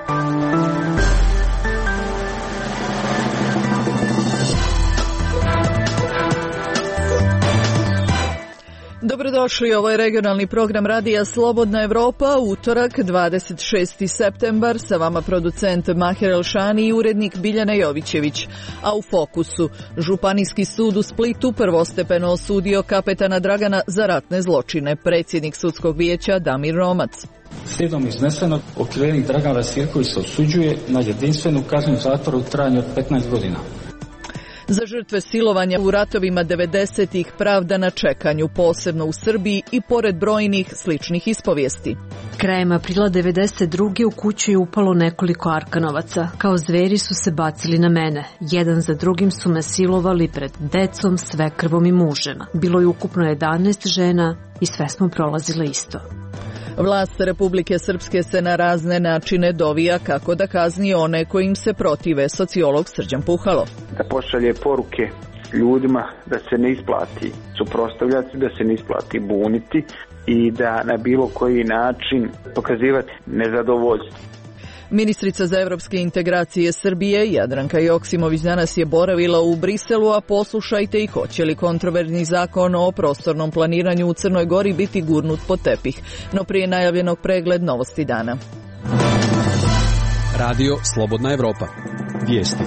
Dobrodošli, ovo je regionalni program Radija Slobodna Evropa, utorak 26. septembar, sa vama producent Mahir Elšani i urednik Biljana Jovićević. A u fokusu, Županijski sud u Splitu prvostepeno osudio kapetana Dragana za ratne zločine, predsjednik sudskog vijeća Damir Romac. Slijedom iznesenog, okrivljenik Dragan Rasirković se osuđuje na jedinstvenu kaznu zatvora u trajanju od 15 godina. Za žrtve silovanja u ratovima 90-ih pravda na čekanju, posebno u Srbiji i pored brojnih sličnih ispovijesti. Krajem aprila 92. u kuću je upalo nekoliko Arkanovaca. Kao zveri su se bacili na mene. Jedan za drugim su me silovali pred decom, svekrvom i mužem. Bilo je ukupno 11 žena i sve smo prolazile isto. Vlast Republike Srpske se na razne načine dovija kako da kazni one kojim se protive, sociolog Srđan Puhalo. Da pošalje poruke ljudima da se ne isplati suprotstavljati, da se ne isplati buniti i da na bilo koji način pokazivati nezadovoljstvo. Ministrica za evropske integracije Srbije Jadranka Joksimović danas je boravila u Briselu, a poslušajte i hoće li kontroverzni zakon o prostornom planiranju u Crnoj Gori biti gurnut pod tepih. No prije najavljenog pregled novosti dana. Radio Slobodna Evropa. Vijesti.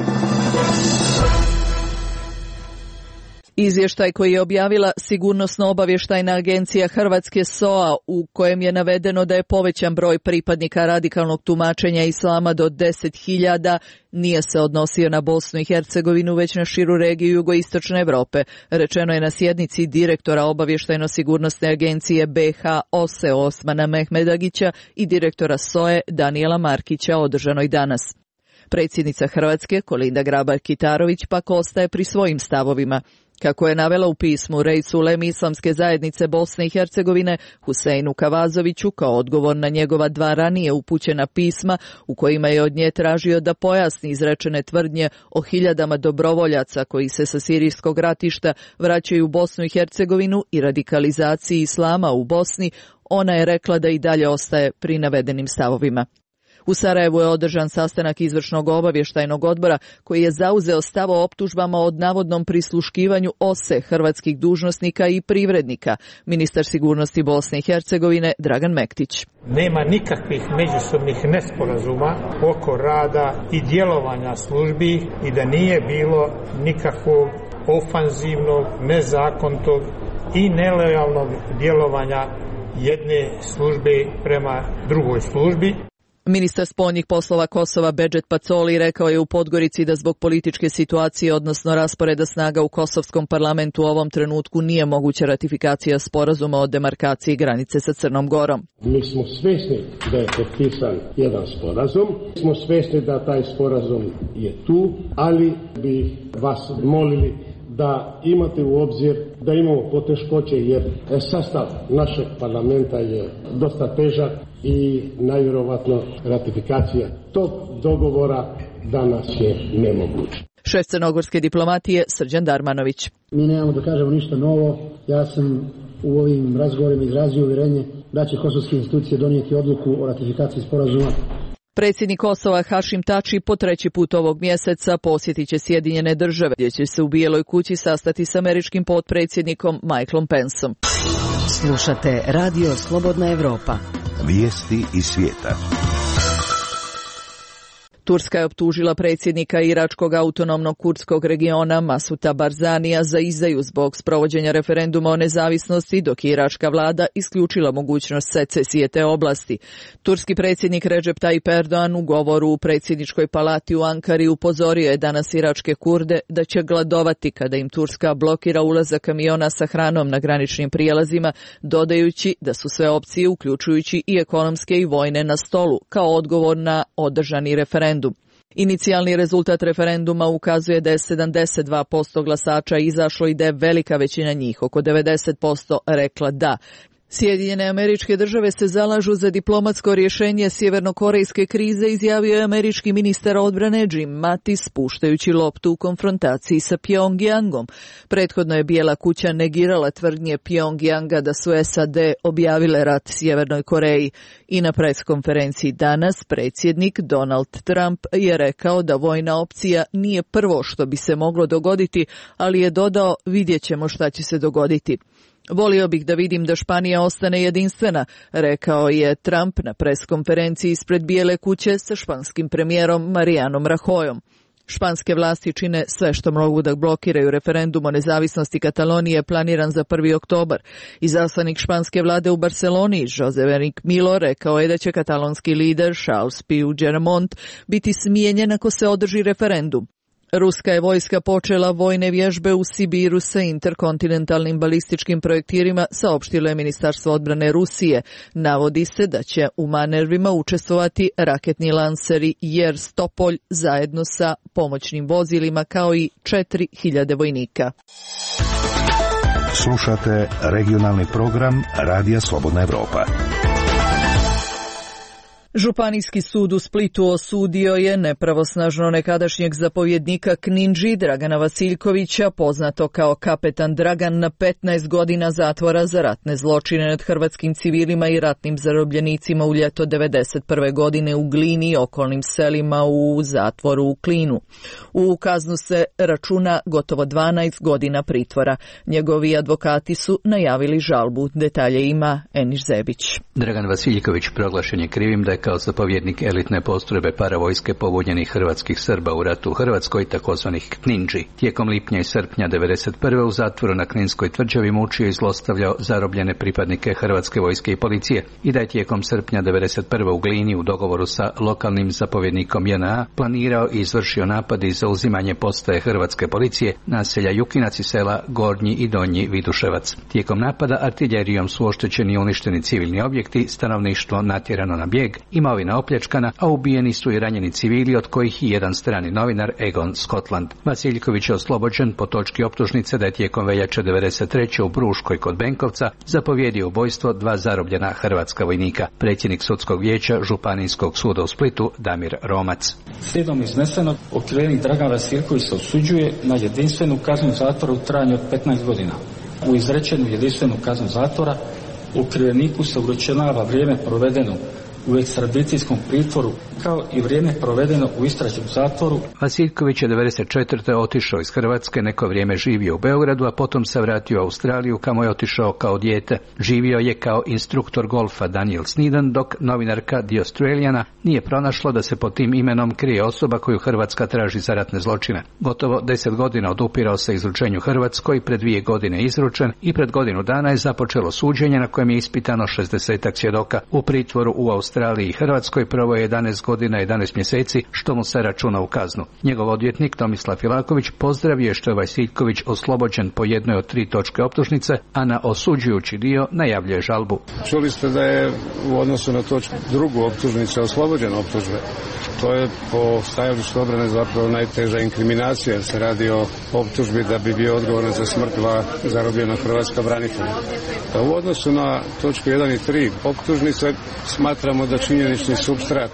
Izvještaj koji je objavila Sigurnosno-obavještajna agencija Hrvatske SOA, u kojem je navedeno da je povećan broj pripadnika radikalnog tumačenja islama do 10.000, nije se odnosio na Bosnu i Hercegovinu, već na širu regiju jugoistočne Europe. Rečeno je na sjednici direktora Obavještajno-sigurnosne agencije BiH OSE Osmana Mehmedagića i direktora SOE Danijela Markića održanoj danas. Predsjednica Hrvatske Kolinda Grabar-Kitarović pak ostaje pri svojim stavovima. Kako je navela u pismu Rejsu Ulemi Islamske zajednice Bosne i Hercegovine Huseinu Kavazoviću kao odgovor na njegova dva ranije upućena pisma u kojima je od nje tražio da pojasni izrečene tvrdnje o hiljadama dobrovoljaca koji se sa sirijskog ratišta vraćaju u Bosnu i Hercegovinu i radikalizaciji islama u Bosni, ona je rekla da i dalje ostaje pri navedenim stavovima. U Sarajevu je održan sastanak izvršnog obavještajnog odbora koji je zauzeo stav o optužbama od navodnom prisluškivanju OSE hrvatskih dužnosnika i privrednika. Ministar sigurnosti Bosne i Hercegovine Dragan Mektić. Nema nikakvih međusobnih nesporazuma oko rada i djelovanja službi i da nije bilo nikakvog ofanzivnog, nezakonitog i nelojalnog djelovanja jedne službe prema drugoj službi. Ministar spoljnih poslova Kosova Bedžet Pacoli rekao je u Podgorici da zbog političke situacije, odnosno rasporeda snaga u kosovskom parlamentu u ovom trenutku nije moguća ratifikacija sporazuma o demarkaciji granice sa Crnom Gorom. Mi smo svjesni da je potpisan jedan sporazum, smo svjesni da taj sporazum je tu, ali bi vas molili da imate u obzir da imamo poteškoće jer sastav našeg parlamenta je dosta težak i najvjerovatno ratifikacija tog dogovora danas je nemoguća. Šef crnogorske diplomatije Srđan Darmanović. Mi nemamo da kažemo ništa novo. Ja sam u ovim razgovorima izrazio uvjerenje da će kosovske institucije donijeti odluku o ratifikaciji sporazuma. Predsjednik Kosova Hašim Tači po treći put ovog mjeseca posjetit će Sjedinjene Države, gdje će se u Bijeloj kući sastati s američkim potpredsjednikom Michaelom Penceom. Slušate Radio Slobodna Evropa. Vijesti iz svijeta. Turska je optužila predsjednika Iračkog autonomnog kurdskog regiona Masuta Barzanija za izdaju zbog sprovođenja referenduma o nezavisnosti, dok je iračka vlada isključila mogućnost secesije te oblasti. Turski predsjednik Recep Tayyip Erdogan u govoru u predsjedničkoj palati u Ankari upozorio je danas iračke Kurde da će gladovati kada im Turska blokira ulazak kamiona sa hranom na graničnim prijelazima, dodajući da su sve opcije, uključujući i ekonomske i vojne, na stolu kao odgovor na održani referendum. Inicijalni rezultat referenduma ukazuje da je 72% glasača izašlo i da je velika većina njih, oko 90%, rekla da. Sjedinjene Američke Države se zalažu za diplomatsko rješenje sjevernokorejske krize, izjavio je američki ministar odbrane Jim Mattis, spuštajući loptu u konfrontaciji sa Pjongjangom. Prethodno je Bijela kuća negirala tvrdnje Pjongjanga da su SAD objavile rat Sjevernoj Koreji. I na preskonferenciji danas predsjednik Donald Trump je rekao da vojna opcija nije prvo što bi se moglo dogoditi, ali je dodao: vidjet ćemo šta će se dogoditi. Volio bih da vidim da Španija ostane jedinstvena, rekao je Trump na preskonferenciji ispred Bijele kuće sa španskim premijerom Marianom Rajoyom. Španske vlasti čine sve što mogu da blokiraju referendum o nezavisnosti Katalonije planiran za 1. oktobar. Izaslanik španske vlade u Barceloni, José Enrique Millo, rekao je da će katalonski lider Charles Puigdemont biti smijenjen ako se održi referendum. Ruska je vojska počela vojne vježbe u Sibiru sa interkontinentalnim balističkim projektilima, saopštilo je Ministarstvo odbrane Rusije. Navodi se da će u manevrima učestvovati raketni lanseri Jer-Stopolj zajedno sa pomoćnim vozilima kao i 4.000 vojnika. Slušate regionalni program Radija Slobodna Evropa. Županijski sud u Splitu osudio je nepravosnažno nekadašnjeg zapovjednika Knindži Dragana Vasiljkovića, poznato kao kapetan Dragan, na 15 godina zatvora za ratne zločine nad hrvatskim civilima i ratnim zarobljenicima u ljeto 1991. godine u Glini i okolnim selima u zatvoru u Klinu. U kaznu se računa gotovo 12 godina pritvora. Njegovi advokati su najavili žalbu. Detalje ima Eniš Zebić. Dragan Vasiljković proglašen je krivim da je kao zapovjednik elitne postrojbe paravojske pobunjenih hrvatskih Srba u ratu u Hrvatskoj, takozvanih Knindži. Tijekom lipnja i srpnja 1991. u zatvoru na Kninskoj tvrđavi mučio i zlostavljao zarobljene pripadnike hrvatske vojske i policije i da je tijekom srpnja 1991. u Glini u dogovoru sa lokalnim zapovjednikom JNA planirao i izvršio napad i zauzimanje postaje hrvatske policije, naselja Jukinac i sela Gornji i Donji Viduševac. Tijekom napada artiljerijom su oštećeni i uništeni civilni objekti, stanovništvo natjerano na bijeg, imovina opljačkana, a ubijeni su i ranjeni civili, od kojih i jedan strani novinar Egon Scotland. Vasiljković je oslobođen po točki optužnice da je tijekom veljače 1993. u Bruškoj kod Benkovca zapovjedio ubojstvo 2 zarobljena hrvatska vojnika. Predsjednik sudskog vijeća Županijskog suda u Splitu Damir Romac. Slijedom iznesenog, okrivljenik Dragan Vasiljković se osuđuje na jedinstvenu kaznu zatvora u trajanju od 15 godina. U izrečenu jedinstvenu kaznu zatvora okrivljeniku se uračunava vrijeme provedeno u ekstradicijskom pritvoru kao i vrijeme provedeno u istražnom zatvoru. Vasiljković je 1994. otišao iz Hrvatske, neko vrijeme živio u Beogradu, a potom se vratio u Australiju kamo je otišao kao dijete. Živio je kao instruktor golfa Daniel Sneeden, dok novinarka The Australiana nije pronašla da se pod tim imenom krije osoba koju Hrvatska traži za ratne zločine. Gotovo 10 godina odupirao se izručenju Hrvatskoj, pred 2 godine izručen i pred godinu dana je započelo suđenje na kojem je ispitano 60 svjedoka. U pritvoru u Australiji i Hrvatskoj proveo je 11 godina i 11 mjeseci, što mu se računa u kaznu. Njegov odvjetnik Tomislav Filaković pozdravio je što je Vasiljković oslobođen po jednoj od 3 točke optužnice, a na osuđujući dio najavljuje žalbu. Čuli ste da je u odnosu na točku drugu optužnice oslobođen optužbe. To je po stajalištu obrane zapravo najteža inkriminacija, jer se radi o optužbi da bi bio odgovoran za smrt 2 zarobljena hrvatska branitelja. U odnosu na točku 1 i 3 optužnice smatramo da činjenični supstrat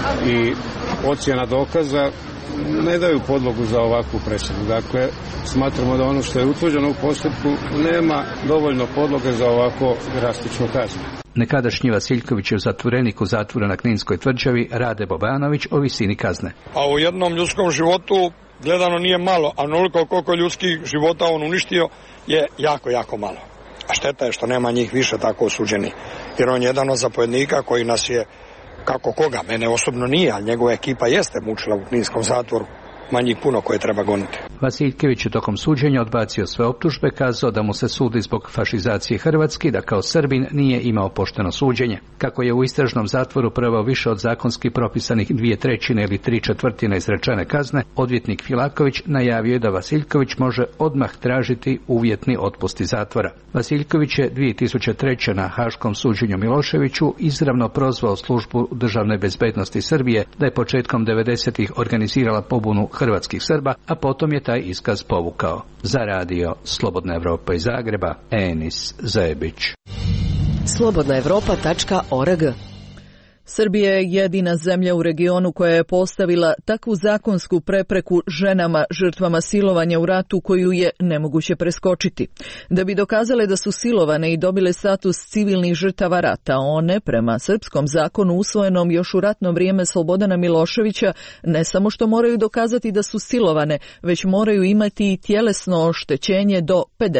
i ocjena dokaza ne daju podlogu za ovakvu presudu. Dakle, smatramo da ono što je utvrđeno u postupku nema dovoljno podloge za ovako drastičnu kaznu. Nekadašnji Vasiljkovićev zatvorenik u zatvoru na Kninskoj tvrđavi Rade Bobanović o visini kazne. A u jednom ljudskom životu gledano nije malo, a onoliko koliko ljudskih života on uništio je jako, jako malo. A šteta je što nema njih više tako osuđeni. Jer on je jedan od zapovjednika koji nas je, kako koga, mene osobno nije, ali njegova ekipa jeste mučila u Kninskom zatvoru. Manji puno koje treba goniti. Vasiljković je tokom suđenja odbacio sve optužbe, kazao da mu se sudi zbog fašizacije Hrvatske, da kao Srbin nije imao pošteno suđenje. Kako je u istražnom zatvoru proveo više od zakonski propisanih 2/3 ili 3/4 izrečene kazne, odvjetnik Filaković najavio je da Vasiljković može odmah tražiti uvjetni otpust iz zatvora. Vasiljković je 2003. na haškom suđenju Miloševiću izravno prozvao službu državne bezbednosti Srbije da je početkom 90-ih organizirala pobunu hrvatskih Srba, a potom je taj iskaz povukao. Za radio Slobodna Evropa iz Zagreba, Enis Zebić. slobodnaevropa.org. Srbija je jedina zemlja u regionu koja je postavila takvu zakonsku prepreku ženama žrtvama silovanja u ratu koju je nemoguće preskočiti. Da bi dokazale da su silovane i dobile status civilnih žrtava rata, one, prema srpskom zakonu usvojenom još u ratno vrijeme Slobodana Miloševića, ne samo što moraju dokazati da su silovane, već moraju imati i tjelesno oštećenje do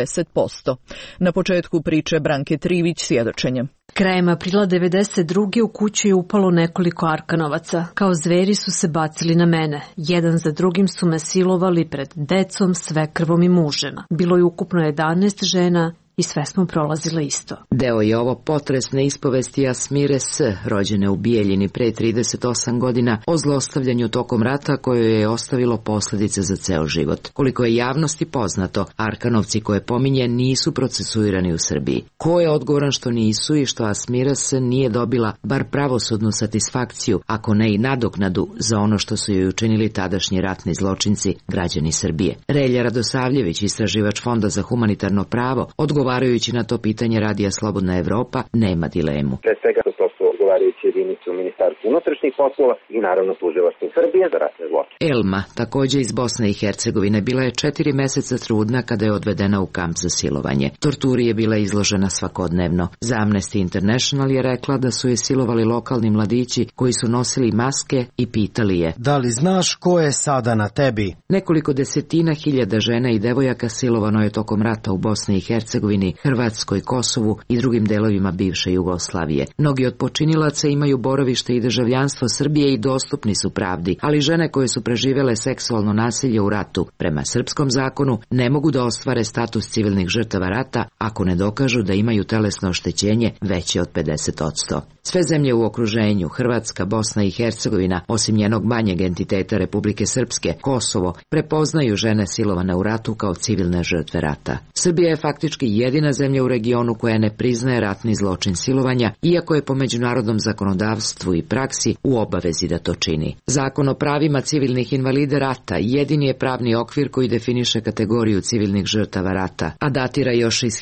50%. Na početku priče Branke Trivić svjedočenjem. Krajem aprila 1992. u kuću je upalo nekoliko Arkanovaca. Kao zveri su se bacili na mene. Jedan za drugim su me silovali pred decom, svekrvom i mužema. Bilo je ukupno 11 žena i sve smo prolazile isto. Deo je ovo potresne ispovesti Asmire S., rođene u Bijeljini pre 38 godina, o zlostavljanju tokom rata koje je ostavilo posljedice za ceo život. Koliko je javnosti poznato, Arkanovci koje pominje nisu procesuirani u Srbiji. Ko je odgovoran što nisu i što Asmira S. nije dobila bar pravosudnu satisfakciju, ako ne i nadoknadu za ono što su joj učinili tadašnji ratni zločinci, građani Srbije? Relja Radosavljević, istraživač Fonda za humanitarno pravo, odgovarajući na to pitanje Radija Slobodna Evropa, nema dilemu. Pre svega to su odgovarajući jedinice u Ministarstvu unutrašnjih poslova i naravno tužilaštvo Srbije za ratne zločine. Elma, također iz Bosne i Hercegovine, bila je 4 meseca trudna kada je odvedena u kamp za silovanje. Torturi je bila izložena svakodnevno. Za Amnesty International je rekla da su je silovali lokalni mladići koji su nosili maske i pitali je: da li znaš ko je sada na tebi? Nekoliko desetina hiljada žena i devojaka silovano je tokom rata u Bosni i Hercegovini, Hrvatskoj, Kosovu i drugim delovima bivše Jugoslavije. Mnogi od počinilaca imaju boravište i državljanstvo Srbije i dostupni su pravdi, ali žene koje su preživele seksualno nasilje u ratu, prema srpskom zakonu, ne mogu da ostvare status civilnih žrtava rata ako ne dokažu da imaju telesno oštećenje veće od 50%. Sve zemlje u okruženju, Hrvatska, Bosna i Hercegovina, osim njenog manjeg entiteta Republike Srpske, Kosovo, prepoznaju žene silovane u ratu kao civilne žrtve rata. Srbija je faktički jedina zemlja u regionu koja ne priznaje ratni zločin silovanja, iako je po međunarodnom zakonodavstvu i praksi u obavezi da to čini. Zakon o pravima civilnih invalida rata jedini je pravni okvir koji definiše kategoriju civilnih žrtava rata, a datira još iz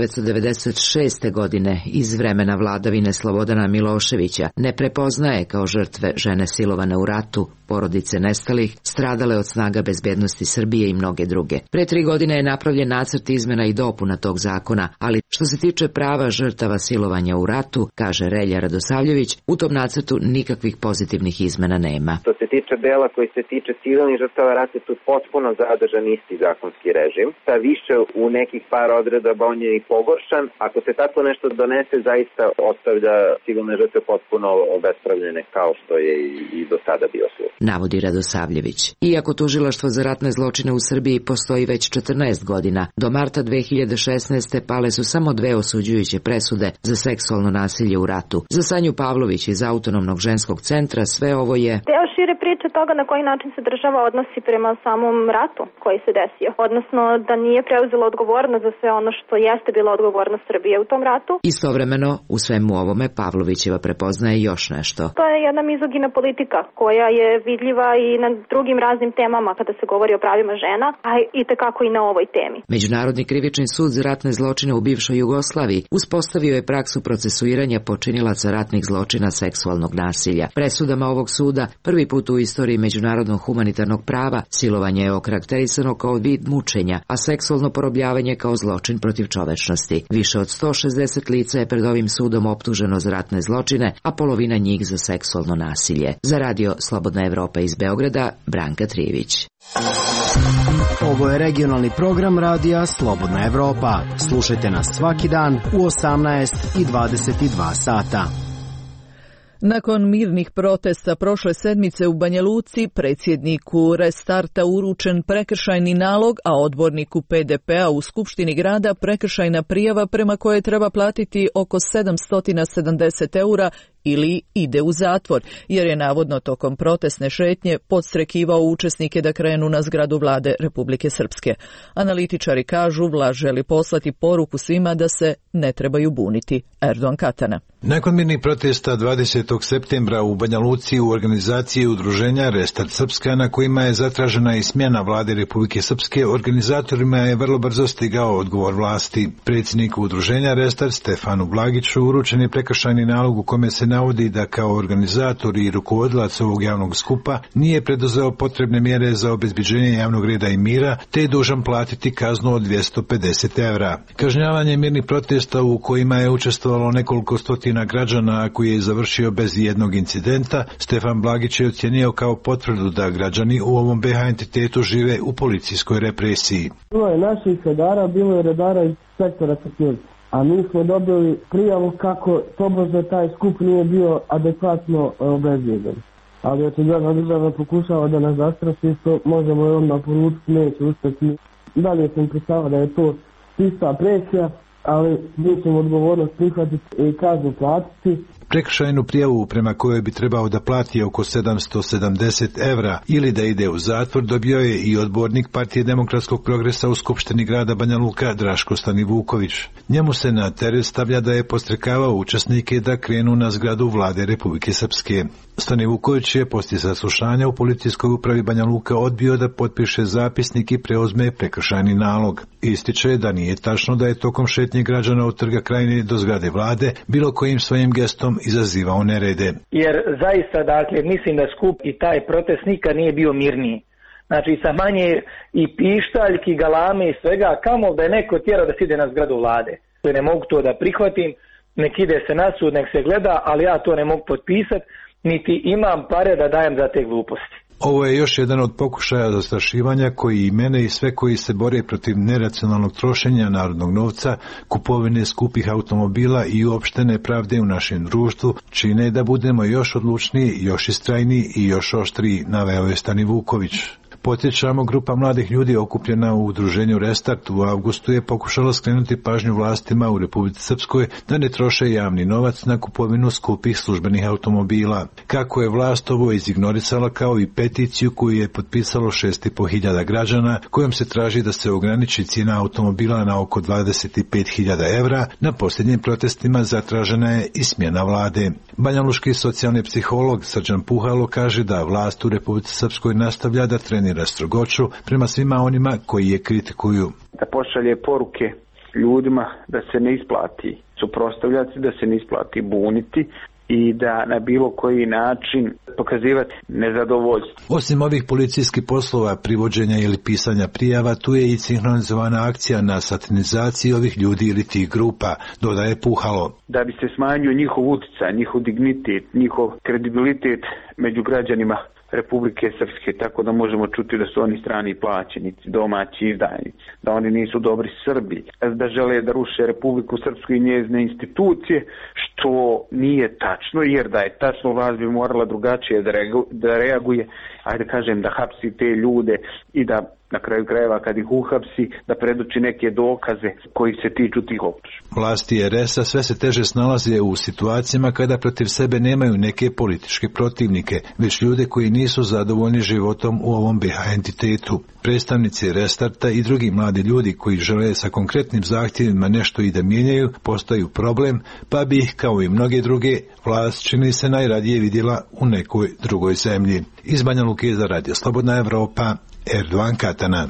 1996. godine, iz vremena vladavine Slobodana Miloševića. Ne prepoznaje kao žrtve žene silovane u ratu, porodice nestalih, stradale od snaga bezbednosti Srbije i mnoge druge. Pre 3 godine je napravljen nacrt izmena i dopuna tog zakona, ali što se tiče prava žrtava silovanja u ratu, kaže Relja Radosavljević, u tom nacrtu nikakvih pozitivnih izmena nema. Što se tiče dela koji se tiče civilnih žrtava rata, tu potpuno zadržan isti zakonski režim. Ta više u nekih par odredaba on je i pogoršan. Ako se tako nešto donese, zaista ostavlja civilne žrtve potpuno obespravljene kao što je i do sada bio slučaj, navodi Radosavljević. Iako tužilaštvo za ratne zločine u Srbiji postoji već 14 godina, do marta 2016. pale su samo 2 osuđujuće presude za seksualno nasilje u ratu. Za Sanju Pavlović iz Autonomnog ženskog centra sve ovo je deo šire priče toga na koji način se država odnosi prema samom ratu koji se desio, odnosno da nije preuzela odgovornost za sve ono što jeste bila odgovornost Srbije u tom ratu. Istovremeno, u svemu ovome Pavlovićeva prepoznaje još nešto. To je jedna mizogina politika koja je vidljiva i na drugim raznim temama kada se govori o pravima žena, a i tekako i na ovoj temi. Međunarodni krivični sud za ratne zločine u bivšoj Jugoslaviji uspostavio je praksu procesuiranja počinilaca ratnih zločina seksualnog nasilja. Presudama ovog suda prvi put u istoriji međunarodnog humanitarnog prava silovanje je okarakterisano kao vid mučenja, a seksualno porobljavanje kao zločin protiv čovečnosti. Više od 160 lica je pred ovim sudom optuženo za ratne zločine, a polovina njih za seksualno nasilje. Za Radio Slobodna Evropa iz Beograda, Branka Trivić. Ovo je regionalni program Radija Slobodna Evropa. Slušajte nas svaki dan u 18 i 22 sata. Nakon mirnih protesta prošle sedmice u Banja Luci, predsjedniku Restarta uručen prekršajni nalog, a odborniku PDP-a u Skupštini grada prekršajna prijava prema kojoj treba platiti oko 770 € ili ide u zatvor, jer je navodno tokom protestne šetnje podstrekivao učesnike da krenu na zgradu vlade Republike Srpske. Analitičari kažu vlast želi poslati poruku svima da se ne trebaju buniti. Erdogan Katana. Nakon mirnih protesta 20. septembra u Banja Luci u organizaciji udruženja Restart Srpska, na kojima je zatražena i smjena vlade Republike Srpske, organizatorima je vrlo brzo stigao odgovor vlasti. Predsjedniku udruženja Restart Stefanu Blagiću uručen je prekršajni nalog u kome se navodi da kao organizator i rukovodilac ovog javnog skupa nije preduzeo potrebne mjere za obezbeđenje javnog reda i mira, te je dužan platiti kaznu od 250 evra. Kažnjavanje mirnih protesta u kojima je učestvovalo nekoliko stotina građana, koji je završio bez jednog incidenta, Stefan Blagić je ocijenio kao potvrdu da građani u ovom BH entitetu žive u policijskoj represiji. Bilo je naših redara, bilo je redara iz sektora Crkvenice, a mi smo dobili prijavu kako tobože taj skup nije bio adekvatno obezbjeđen. Ali očigledno država pokušava da nas zastraši, što možemo i odmah poručiti, neće uspjeti. Dalje sam predstavio da je to čista presija, ali mi ćemo odgovornost prihvatiti i kaznu platiti. Prekršajnu prijavu prema kojoj bi trebao da plati oko 770 evra ili da ide u zatvor dobio je i odbornik Partije demokratskog progresa u Skupštini grada Banja Luka Draško Stanivuković. Njemu se na teret stavlja da je podstrekavao učesnike da krenu na zgradu vlade Republike Srpske. Stanivuković je poslije saslušanja u policijskoj upravi Banja Luka odbio da potpiše zapisnik i preuzme prekršajni nalog. Ističe da nije tačno da je tokom šetnje građana od Trga Krajine do zgrade vlade bilo kojim svojim gestom izazivao nerede. Jer zaista, dakle, mislim da skup i taj protest nikad nije bio mirniji. Znači, sa manje i pištaljki, galame i svega, kamo da je neko tjerao da se ide na zgradu vlade. Ne mogu to da prihvatim, nek ide se na sud, nek se gleda, ali ja to ne mogu potpisati, niti imam pare da dajem za te gluposti. Ovo je još jedan od pokušaja zastrašivanja koji i mene i sve koji se bore protiv neracionalnog trošenja narodnog novca, kupovine skupih automobila i uopšte nepravde u našem društvu čine da budemo još odlučniji, još istrajniji i još oštriji, naveo je Stanivuković. Podsjećamo, grupa mladih ljudi okupljena u udruženju Restart u avgustu je pokušala skrenuti pažnju vlastima u Republici Srpskoj da ne troše javni novac na kupovinu skupih službenih automobila. Kako je vlast ovo izignorisala, kao i peticiju koju je potpisalo 6.500 građana, kojom se traži da se ograniči cijena automobila na oko 25.000 evra, na posljednjim protestima zatražena je i smjena vlade. Banjaluški socijalni psiholog Srđan Puhalo kaže da vlast u Republici Srpskoj nastavlja da trenira strogoću prema svima onima koji je kritikuju. Da pošalje poruke ljudima da se ne isplati suprotstavljati, da se ne isplati buniti i da na bilo koji način pokazivati nezadovoljstvo. Osim ovih policijskih poslova, privođenja ili pisanja prijava, tu je i sinhronizovana akcija na satanizaciji ovih ljudi ili tih grupa, dodaje Puhalo. Da bi se smanjio njihov utjecaj, njihov dignitet, njihov kredibilitet među građanima Republike Srpske, tako da možemo čuti da su oni strani plaćenici, domaći izdajnici, da oni nisu dobri Srbi, da žele da ruše Republiku Srpsku i njezine institucije, što nije tačno, jer da je tačno, vlast bi morala drugačije da reaguje, ajde kažem, da hapsi te ljude i da na kraju krajeva kad ih uhapsi, da predoči neke dokaze koji se tiču tih optužbi. Vlasti RS-a sve se teže snalaze u situacijama kada protiv sebe nemaju neke političke protivnike, već ljude koji nisu zadovoljni životom u ovom BH entitetu. Predstavnici Restarta i drugi mladi ljudi koji žele sa konkretnim zahtjevima nešto i da mijenjaju, postaju problem, pa bi ih, kao i mnoge druge, vlast čini se najradije vidjela u nekoj drugoj zemlji. Iz Banja Luke za Radio Slobodna Evropa, Erdogan Katana.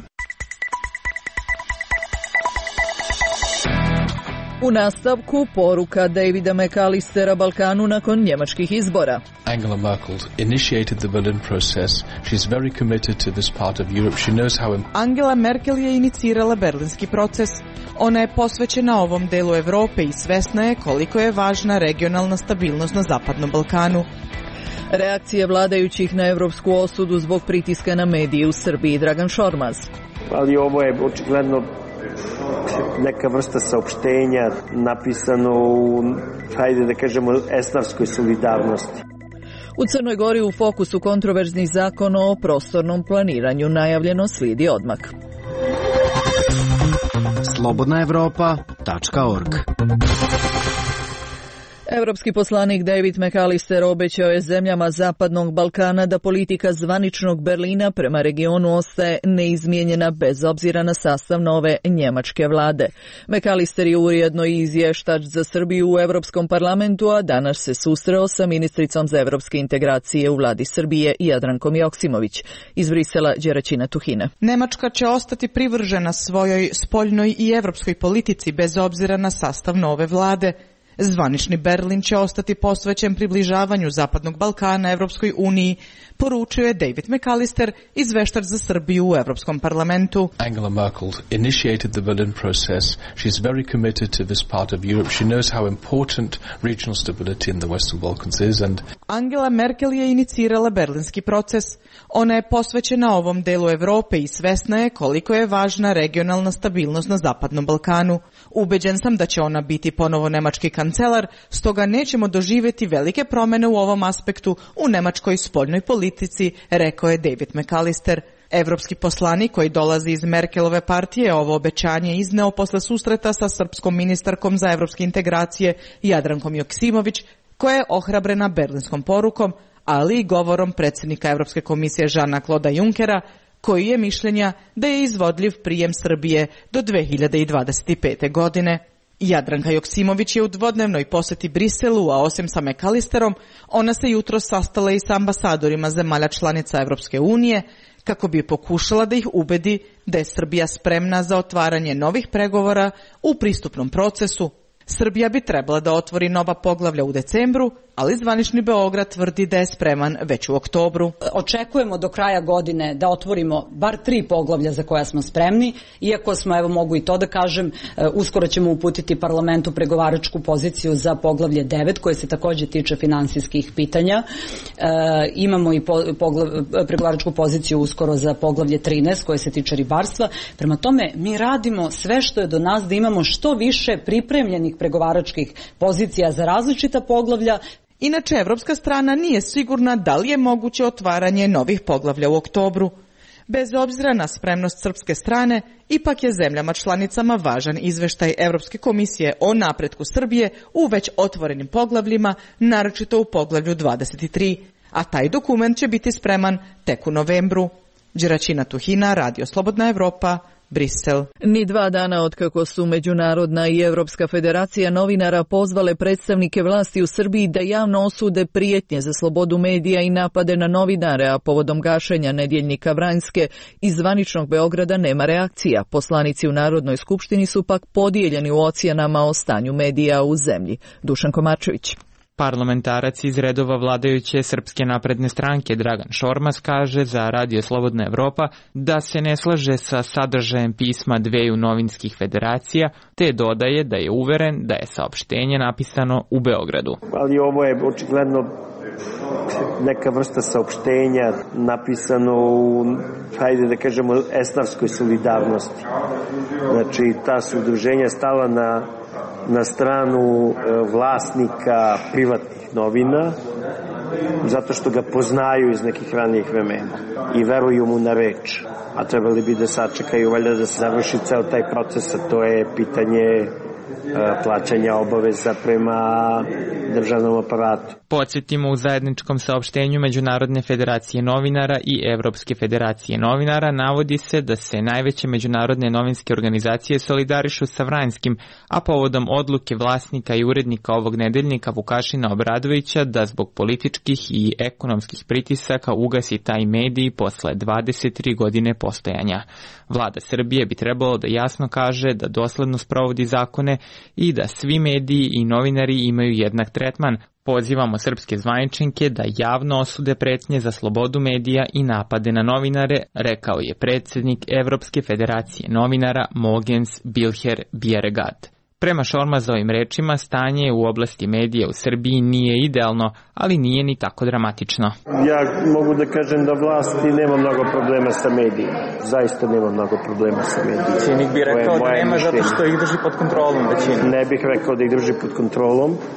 U nastavku poruka Davida McAllistera Balkanu nakon njemačkih izbora. Angela Merkel initiated the Berlin process. She's very committed to this part of Europe. She knows how Angela Merkel je inicirala berlinski proces. Ona je posvećena ovom delu Europe i svesna je koliko je važna regionalna stabilnost na Zapadnom Balkanu. Reakcije vladajućih na evropsku osudu zbog pritiska na medije u Srbiji. Dragan Šormaz. Ali ovo je očigledno neka vrsta saopštenja napisano u, hajde da kažemo, esnafskoj solidarnosti. U Crnoj Gori u fokusu kontroverzni zakon o prostornom planiranju, najavljeno slijedi odmak. Slobodnaevropa.org Evropski poslanik David McAllister obećao je zemljama Zapadnog Balkana da politika zvaničnog Berlina prema regionu ostaje neizmijenjena bez obzira na sastav nove njemačke vlade. McAllister je ujedno i izvještač za Srbiju u Europskom parlamentu, a danas se susreo sa ministricom za evropske integracije u vladi Srbije Jadrankom Joksimović. Iz Brisela Đeraćina Tuhina. Nemačka će ostati privržena svojoj spoljnoj i evropskoj politici bez obzira na sastav nove vlade. Zvanični Berlin će ostati posvećen približavanju Zapadnog Balkana Evropskoj uniji, poručio je David McAllister, izveštač za Srbiju u Evropskom parlamentu. Angela Merkel initiated the Berlin process. She is very committed to this part of Europe. She knows how important regional stability in the Western Balkans is. Angela Merkel je inicirala berlinski proces. Ona je posvećena ovom delu Evrope i svesna je koliko je važna regionalna stabilnost na Zapadnom Balkanu. Ubeđen sam da će ona biti ponovo nemački kancelar, stoga nećemo doživjeti velike promjene u ovom aspektu u nemačkoj spoljnoj politici, rekao je David McAllister. Evropski poslanik koji dolazi iz Merkelove partije ovo obećanje izneo posle susreta sa srpskom ministarkom za evropske integracije Jadrankom Joksimović, koja je ohrabrena berlinskom porukom, ali i govorom predsjednika Evropske komisije Jeana-Clauda Junckera, koji je mišljenja da je izvodljiv prijem Srbije do 2025. godine. Jadranka Joksimović je u dvodnevnoj posjeti Briselu, a osim sa McAllisterom, ona se jutros sastala i sa ambasadorima zemalja članica Evropske unije, kako bi pokušala da ih ubedi da je Srbija spremna za otvaranje novih pregovora u pristupnom procesu. Srbija bi trebala da otvori nova poglavlja u decembru, ali zvanični Beograd tvrdi da je spreman već u oktobru. Očekujemo do kraja godine da otvorimo bar 3 poglavlja za koja smo spremni, iako smo, evo mogu i to da kažem, uskoro ćemo uputiti parlamentu pregovaračku poziciju za poglavlje 9, koje se također tiče finansijskih pitanja. Imamo i pregovaračku poziciju uskoro za poglavlje 13, koje se tiče ribarstva. Prema tome, mi radimo sve što je do nas da imamo što više pripremljenih pregovaračkih pozicija za različita poglavlja. Inače, evropska strana nije sigurna da li je moguće otvaranje novih poglavlja u oktobru. Bez obzira na spremnost srpske strane, ipak je zemljama članicama važan izveštaj Evropske komisije o napretku Srbije u već otvorenim poglavljima, naročito u poglavlju 23, a taj dokument će biti spreman tek u novembru. Đeraćina Tuhina, Radio Slobodna Evropa, Brisel. Ni 2 dana otkako su Međunarodna i Evropska federacija novinara pozvale predstavnike vlasti u Srbiji da javno osude prijetnje za slobodu medija i napade na novinare, a povodom gašenja nedjeljnika Vranjske iz zvaničnog Beograda nema reakcija. Poslanici u Narodnoj skupštini su pak podijeljeni u ocjenama o stanju medija u zemlji. Dušan Komarčević. Parlamentarac iz redova vladajuće Srpske napredne stranke Dragan Šormaz kaže za Radio Slobodna Evropa da se ne slaže sa sadržajem pisma dveju novinskih federacija, te dodaje da je uveren da je saopštenje napisano u Beogradu. Ali ovo je očigledno neka vrsta saopštenja napisano u, hajde da kažemo, esnafskoj solidarnosti. Znači, ta su udruženja stala na stranu vlasnika privatnih novina, zato što ga poznaju iz nekih ranijih vremena i veruju mu na reč. A trebali bi da sačekaju valjda da se završi ceo taj proces, a to je pitanje plaćanja obaveza prema državnom aparatu. Podsjetimo, u zajedničkom saopštenju Međunarodne federacije novinara i Evropske federacije novinara navodi se da se najveće međunarodne novinske organizacije solidarišu sa Vranjskim, a povodom odluke vlasnika i urednika ovog nedeljnika Vukašina Obradovića da zbog političkih i ekonomskih pritisaka ugasi taj medij posle 23 godine postojanja. Vlada Srbije bi trebalo da jasno kaže da dosledno sprovodi zakone i da svi mediji i novinari imaju jednak tretman. Pozivamo srpske zvaničnike da javno osude pretnje za slobodu medija i napade na novinare, rekao je predsjednik Evropske federacije novinara Mogens Bilher Bjerregard. Prema Šormazovim rečima, stanje u oblasti medija u Srbiji nije idealno, ali nije ni tako dramatično. Ja mogu da kažem da vlasti nema mnogo problema sa medijima. Zaista nema mnogo problema sa medijima. Cijenik bi rekao da nema zato što ih drži pod kontrolom većina. Ne bih rekao da ih drži pod kontrolom.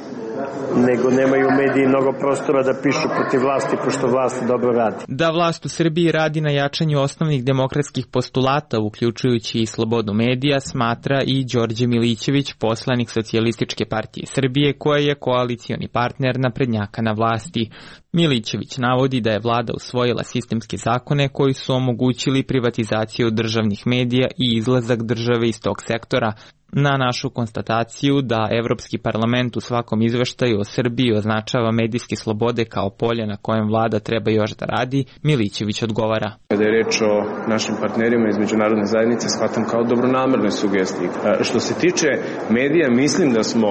nego nemaju mediji mnogo prostora da pišu protiv vlasti, pošto vlast dobro radi. Da vlast u Srbiji radi na jačanju osnovnih demokratskih postulata, uključujući i slobodu medija, smatra i Đorđe Milićević, poslanik Socijalističke partije Srbije, koja je koalicioni partner naprednjaka na vlasti. Milićević navodi da je vlada usvojila sistemske zakone koji su omogućili privatizaciju državnih medija i izlazak države iz tog sektora. Na našu konstataciju da Evropski parlament u svakom izveštaju o Srbiji označava medijske slobode kao polje na kojem vlada treba još da radi, Milićević odgovara. Kada je reč o našim partnerima iz međunarodne zajednice, shvatam kao dobronamerne sugestije. Što se tiče medija, mislim da smo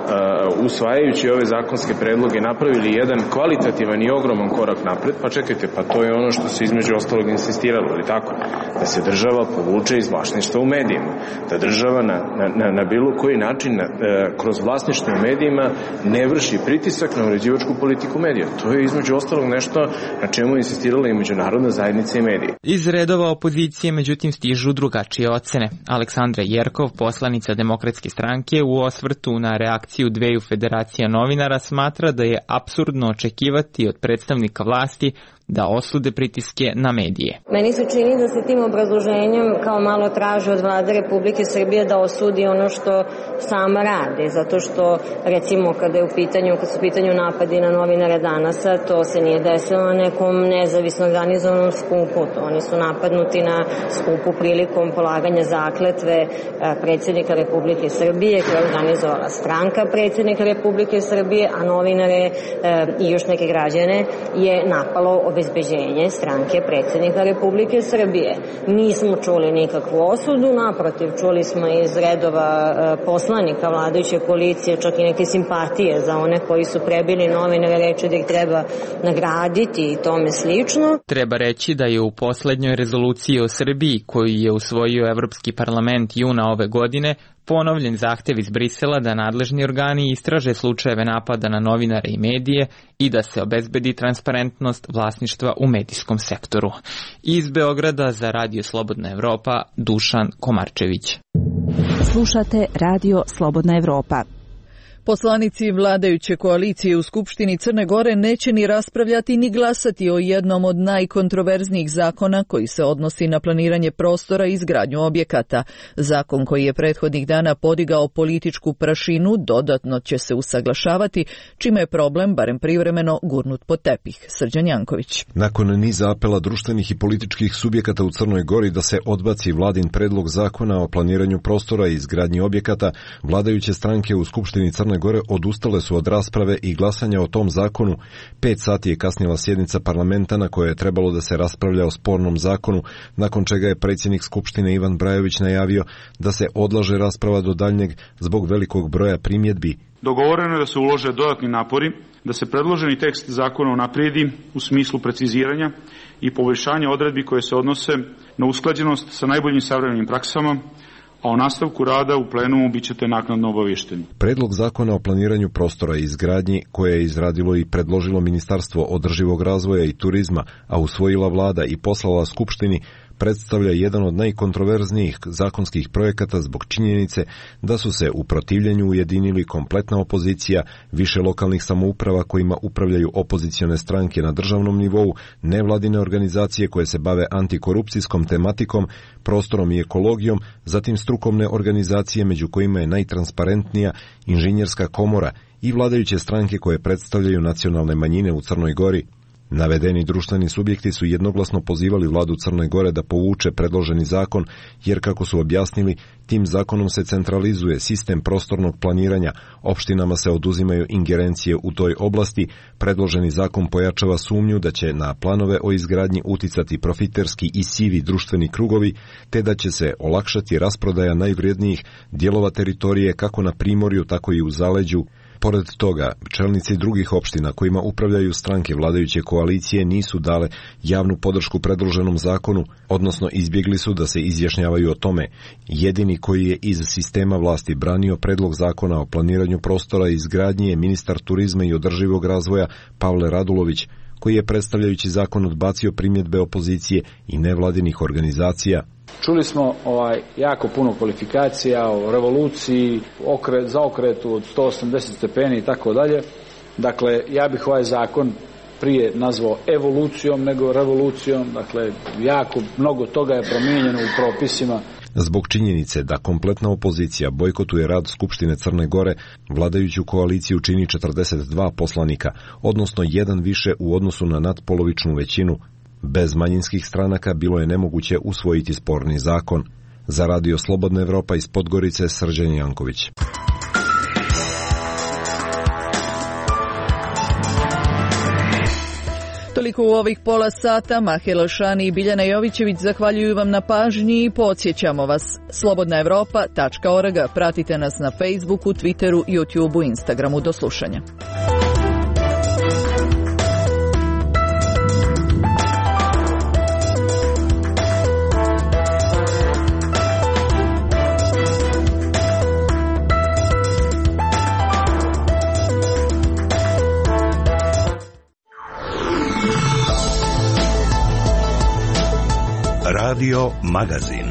usvajajući ove zakonske predloge napravili jedan kvalitativan i ogroman korak napred. Pa čekajte, pa to je ono što se između ostalog insistiralo, ali tako? Da se država povuče iz vlasništva u medijima. Da država na bilo koji način kroz vlasništvo u medijima ne vrši pritisak na uređivačku politiku medija. To je između ostalog nešto na čemu je insistirala i međunarodna zajednica i mediji. Iz redova opozicije međutim stižu drugačije ocene. Aleksandra Jerkov, poslanica Demokratske stranke, u osvrtu na reakciju dveju federacija novinara smatra da je apsurdno očekivati od predstavnika vlasti da osude pritiske na medije. Meni se čini da se tim obrazloženjem kao malo traži od vlade Republike Srbije da osudi ono što sama radi, zato što recimo kad su u pitanju napadi na novinare Danasa, to se nije desilo na nekom nezavisno organizovanom skupu, oni su napadnuti na skupu prilikom polaganja zakletve predsjednika Republike Srbije koja je organizovala stranka predsjednika Republike Srbije, a novinare i još neke građane je napalo obezbeđenje stranke predsjednika Republike Srbije. Nismo čuli nikakvu osudu, naprotiv, čuli smo iz redova poslanika vladajuće koalicije čak i neke simpatije za one koji su prebili novinare, reče da ih treba nagraditi i tome slično. Treba reći da je u poslednjoj rezoluciji o Srbiji koju je usvojio Evropski parlament juna ove godine ponovljen zahtev iz Brisela da nadležni organi istraže slučajeve napada na novinare i medije i da se obezbedi transparentnost vlasništva u medijskom sektoru. Iz Beograda za Radio Slobodna Evropa, Dušan Komarčević. Slušate Radio Slobodna Evropa. Poslanici vladajuće koalicije u Skupštini Crne Gore neće ni raspravljati ni glasati o jednom od najkontroverznijih zakona koji se odnosi na planiranje prostora i izgradnju objekata. Zakon koji je prethodnih dana podigao političku prašinu dodatno će se usaglašavati, čime je problem, barem privremeno, gurnut pod tepih. Srđan Janković. Nakon niza apela društvenih i političkih subjekata u Crnoj Gori da se odbaci vladin predlog zakona o planiranju prostora i izgradnji objekata, vladajuće stranke u Skupštini Crne Gore odustale su od rasprave i glasanja o tom zakonu. 5 sati je kasnila sjednica parlamenta na kojoj je trebalo da se raspravlja o spornom zakonu, nakon čega je predsjednik Skupštine Ivan Brajović najavio da se odlaže rasprava do daljnjeg zbog velikog broja primjedbi. Dogovoreno je da se ulože dodatni napori, da se predloženi tekst zakona unaprijedi u smislu preciziranja i poboljšanja odredbi koje se odnose na usklađenost sa najboljim savremenim praksama, a o nastavku rada u plenumu bit ćete naknadno obaviješteni. Predlog zakona o planiranju prostora i izgradnji, koje je izradilo i predložilo Ministarstvo održivog razvoja i turizma, a usvojila vlada i poslala Skupštini, predstavlja jedan od najkontroverznijih zakonskih projekata zbog činjenice da su se u protivljenju ujedinili kompletna opozicija, više lokalnih samouprava kojima upravljaju opozicione stranke na državnom nivou, nevladine organizacije koje se bave antikorupcijskom tematikom, prostorom i ekologijom, zatim strukovne organizacije među kojima je najtransparentnija Inženjerska komora i vladajuće stranke koje predstavljaju nacionalne manjine u Crnoj Gori. Navedeni društveni subjekti su jednoglasno pozivali vladu Crne Gore da povuče predloženi zakon, jer kako su objasnili, tim zakonom se centralizuje sistem prostornog planiranja, opštinama se oduzimaju ingerencije u toj oblasti, predloženi zakon pojačava sumnju da će na planove o izgradnji uticati profiterski i sivi društveni krugovi, te da će se olakšati rasprodaja najvrijednijih dijelova teritorije kako na primorju, tako i u zaleđu. Pored toga, čelnici drugih opština kojima upravljaju stranke vladajuće koalicije nisu dale javnu podršku predloženom zakonu, odnosno izbjegli su da se izjašnjavaju o tome. Jedini koji je iz sistema vlasti branio predlog zakona o planiranju prostora i izgradnji je ministar turizma i održivog razvoja Pavle Radulović, koji je predstavljajući zakon odbacio primjedbe opozicije i nevladinih organizacija. Čuli smo jako puno kvalifikacija o revoluciji, zaokretu od 180 stepeni i tako dalje. Dakle, ja bih ovaj zakon prije nazvao evolucijom nego revolucijom. Dakle, jako mnogo toga je promijenjeno u propisima. Zbog činjenice da kompletna opozicija bojkotuje rad Skupštine Crne Gore, vladajuću koaliciju čini 42 poslanika, odnosno jedan više u odnosu na natpolovičnu većinu. Bez manjinskih stranaka bilo je nemoguće usvojiti sporni zakon. Za Radio Slobodna Evropa iz Podgorice, Srđan Janković. Toliko u ovih pola sata. Mahe Lošani i Biljana Jovićević zahvaljuju vam na pažnji i podsjećamo vas. slobodnaevropa.org. Pratite nas na Facebooku, Twitteru, YouTubeu, Instagramu. Do slušanja. Radio Magazin.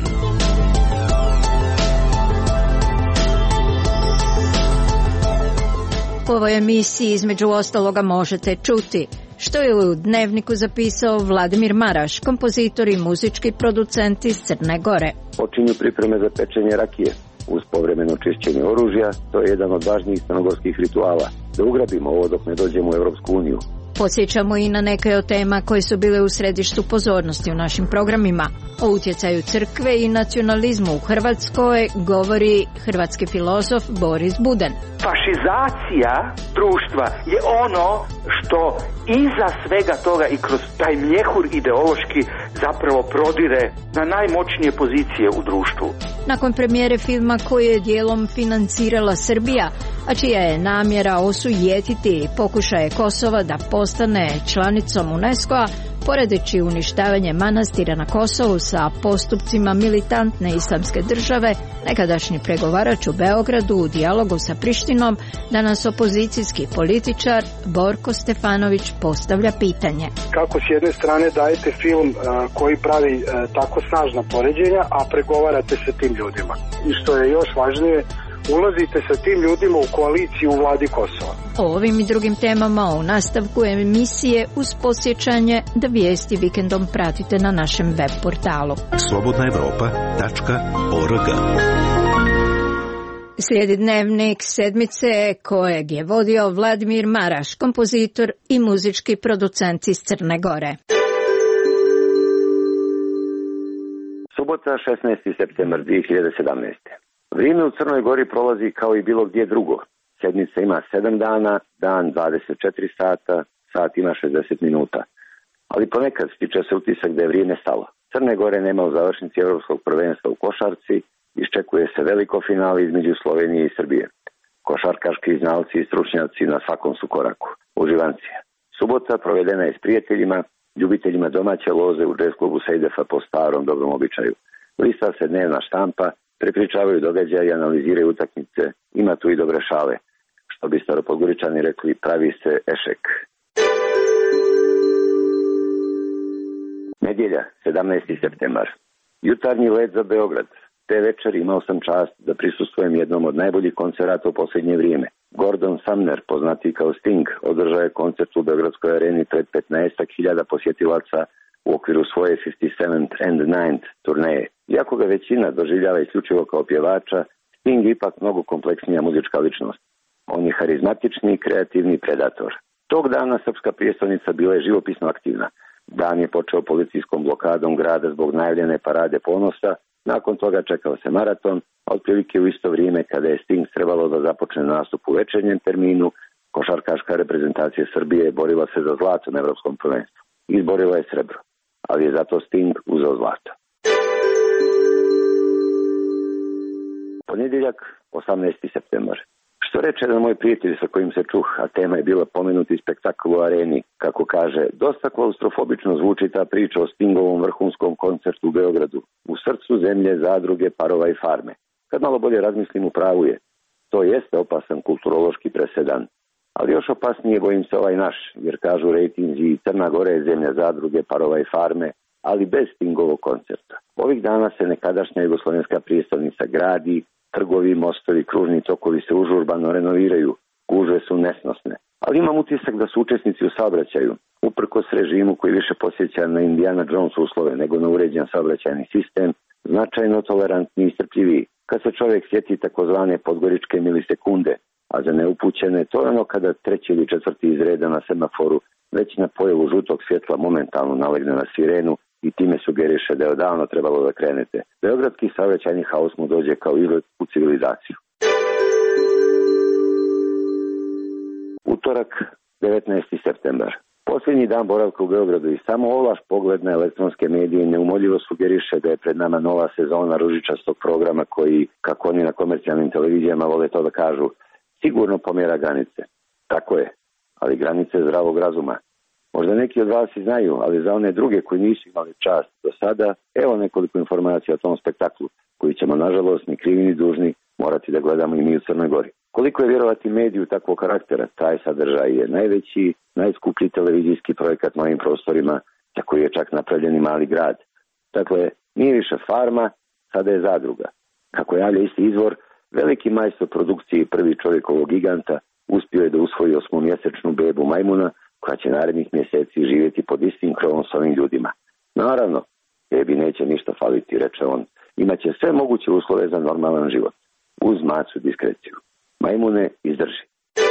U ovoj emisiji između ostaloga možete čuti što je u Dnevniku zapisao Vladimir Maraš, kompozitor i muzički producent iz Crne Gore. Počinju pripreme za pečenje rakije. Uz povremeno čišćenje oružja, to je jedan od važnijih crnogorskih rituala. Da ugrabimo ovo dok ne dođemo u Europsku uniju. Podsjećamo i na neke od tema koje su bile u središtu pozornosti u našim programima. O utjecaju crkve i nacionalizmu u Hrvatskoj govori hrvatski filozof Boris Buden. Fašizacija društva je ono što iza svega toga i kroz taj mjehur ideološki zapravo prodire na najmoćnije pozicije u društvu. Nakon premijere filma koji je dijelom financirala Srbija, a čija je namjera osujetiti pokušaje Kosova da postane članicom UNESCO-a, poredeći uništavanje manastira na Kosovu sa postupcima militantne islamske države, nekadašnji pregovarač u Beogradu u dijalogu sa Prištinom, danas opozicijski političar Borko Stefanović postavlja pitanje. Kako s jedne strane dajete film koji pravi tako snažna poređenja, a pregovarate sa tim ljudima? I što je još važnije, ulazite sa tim ljudima u koaliciju u vladi Kosova. O ovim i drugim temama u nastavku emisije uz podsjećanje da vijesti vikendom pratite na našem web portalu slobodnaevropa.org. Slijedi Dnevnik sedmice kojeg je vodio Vladimir Maraš, kompozitor i muzički producent iz Crne Gore. Subota, 16. septembar 2017. Vrijeme u Crnoj Gori prolazi kao i bilo gdje drugo. Sedmica ima 7 dana, dan 24 sata, sat ima 60 minuta. Ali ponekad stiče se utisak da je vrijeme stalo. Crne Gore nema u završnici Europskog prvenstva u košarci, iščekuje se veliko finale između Slovenije i Srbije. Košarkaški znalci i stručnjaci na svakom su koraku. Uživancija. Subota provedena je s prijateljima, ljubiteljima domaće loze u jazz klubu Sejdefa po starom dobrom običaju. Lista se dnevna štampa, prepričavaju događaje i analiziraju utakmice. Ima tu i dobre šale. Što bi staropodgoričani rekli, pravi se ešek. Nedjelja, 17. septembar. Jutarnji let za Beograd. Te večer imao sam čast da prisustvujem jednom od najboljih koncerata u posljednje vrijeme. Gordon Sumner, poznati kao Sting, održao je koncert u Beogradskoj areni pred 15.000 posjetilaca u okviru svoje 57th and 9th turneje. Iako ga većina doživljava isključivo kao pjevača, Sting je ipak mnogo kompleksnija muzička ličnost. On je harizmatični i kreativni predator. Tog dana srpska prijestolnica bila je živopisno aktivna. Dan je počeo policijskom blokadom grada zbog najavljene parade ponosa, nakon toga čekao se maraton, a otprilike u isto vrijeme kada je Sting trebalo da započne nastup u večernjem terminu, košarkaška reprezentacija Srbije borila se za zlato na Evropskom prvenstvu. Izborila je srebro, ali je zato Sting uzeo zlato. Ponedjeljak, 18. septembar. Što reče jedan moj prijatelj sa kojim se čuh, a tema je bila pomenuti spektakl u areni, kako kaže, dosta klaustrofobično zvuči ta priča o Stingovom vrhunskom koncertu u Beogradu, u srcu zemlje, zadruge, parova i farme. Kad malo bolje razmislim, u pravu je. To jeste opasan kulturološki presedan, ali još opasnije bojim se ovaj naš, jer kažu rejtinzi i Crna Gora je zemlja zadruge, parova i farme, ali bez Stingovog koncerta. Ovih dana se nekadašnja jugoslovenska prijestolnica gradi, trgovi, mostovi, kružni tokovi se užurbano renoviraju, gužve su nesnosne. Ali imam utisak da su učesnici u saobraćaju, uprkos režimu koji više posjeća na Indiana Jones uslove nego na uređen saobraćajni sistem, značajno tolerantni i strpljiviji. Kad se čovjek sjeti takozvane podgoričke milisekunde, a za neupućene to je ono kada treći ili četvrti iz reda na semaforu već na pojavu žutog svjetla momentalno nalegne na sirenu i time sugeriše da je odavno trebalo da krenete. Beogradski saobraćajni haos mu dođe kao izlet u civilizaciju. Utorak, 19. septembar. Posljednji dan boravka u Beogradu i samo ovlaš pogled na elektronske medije neumoljivo sugeriše da je pred nama nova sezona ružičastog programa koji, kako oni na komercijalnim televizijama vole to da kažu, sigurno pomjera granice. Tako je, ali granice zdravog razuma. Možda neki od vas i znaju, ali za one druge koji nisu imali čast do sada, evo nekoliko informacija o tom spektaklu, koji ćemo, nažalost, ni krivi ni dužni, morati da gledamo i mi u Crnoj Gori. Koliko je vjerovati mediju takvog karaktera, taj sadržaj je najveći, najskuplji televizijski projekat na ovim prostorima, za koji je čak napravljen i mali grad. Dakle, nije više farma, sada je zadruga. Kako javlja isti izvor, veliki majstor produkcije i prvi čovjek ovog giganta uspio je da usvoji 8-mjesečnu bebu majmuna, koja će narednih mjeseci živjeti pod istim krovom s ovim ljudima. Naravno, bebi neće ništa faliti, reče on. Imaće sve moguće uslove za normalan život, uz macu diskreciju. Majmune, izdrži.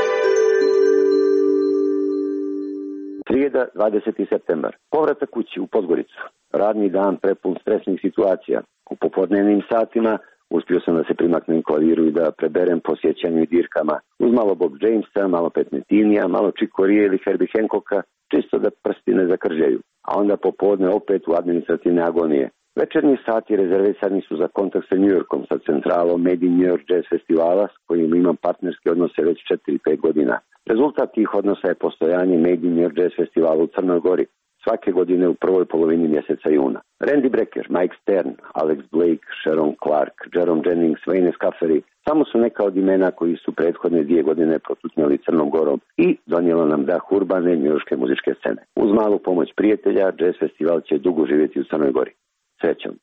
Srijeda, 20. septembar. Povratak kući u Podgoricu. Radni dan prepun stresnih situacija. U popodnevnim satima uspio sam da se primaknem klaviru i da preberem po sjećanju i dirkama. Uz malo Bob Jamesa, malo Pat Metinija, malo Chick Corea ili Herbie Hancocka, čisto da prsti ne zakržljaju. A onda popodne opet u administrativne agonije. Večernji sati rezervisani su za kontakt sa New Yorkom, sa centralom Made in New York Jazz Festivala, s kojim imam partnerske odnose već 4-5 godina. Rezultat tih odnosa je postojanje Made in New York Jazz Festivala u Crnoj Gori, svake godine u prvoj polovini mjeseca juna. Randy Brecker, Mike Stern, Alex Blake, Sharon Clark, Jerome Jennings, Wayne Scaffery samo su neka od imena koji su prethodne 2 godine protutnjali Crnom Gorom i donijelo nam dah urbane njujorške muzičke scene. Uz malu pomoć prijatelja, Jazz Festival će dugo živjeti u Crnoj Gori. Srećom.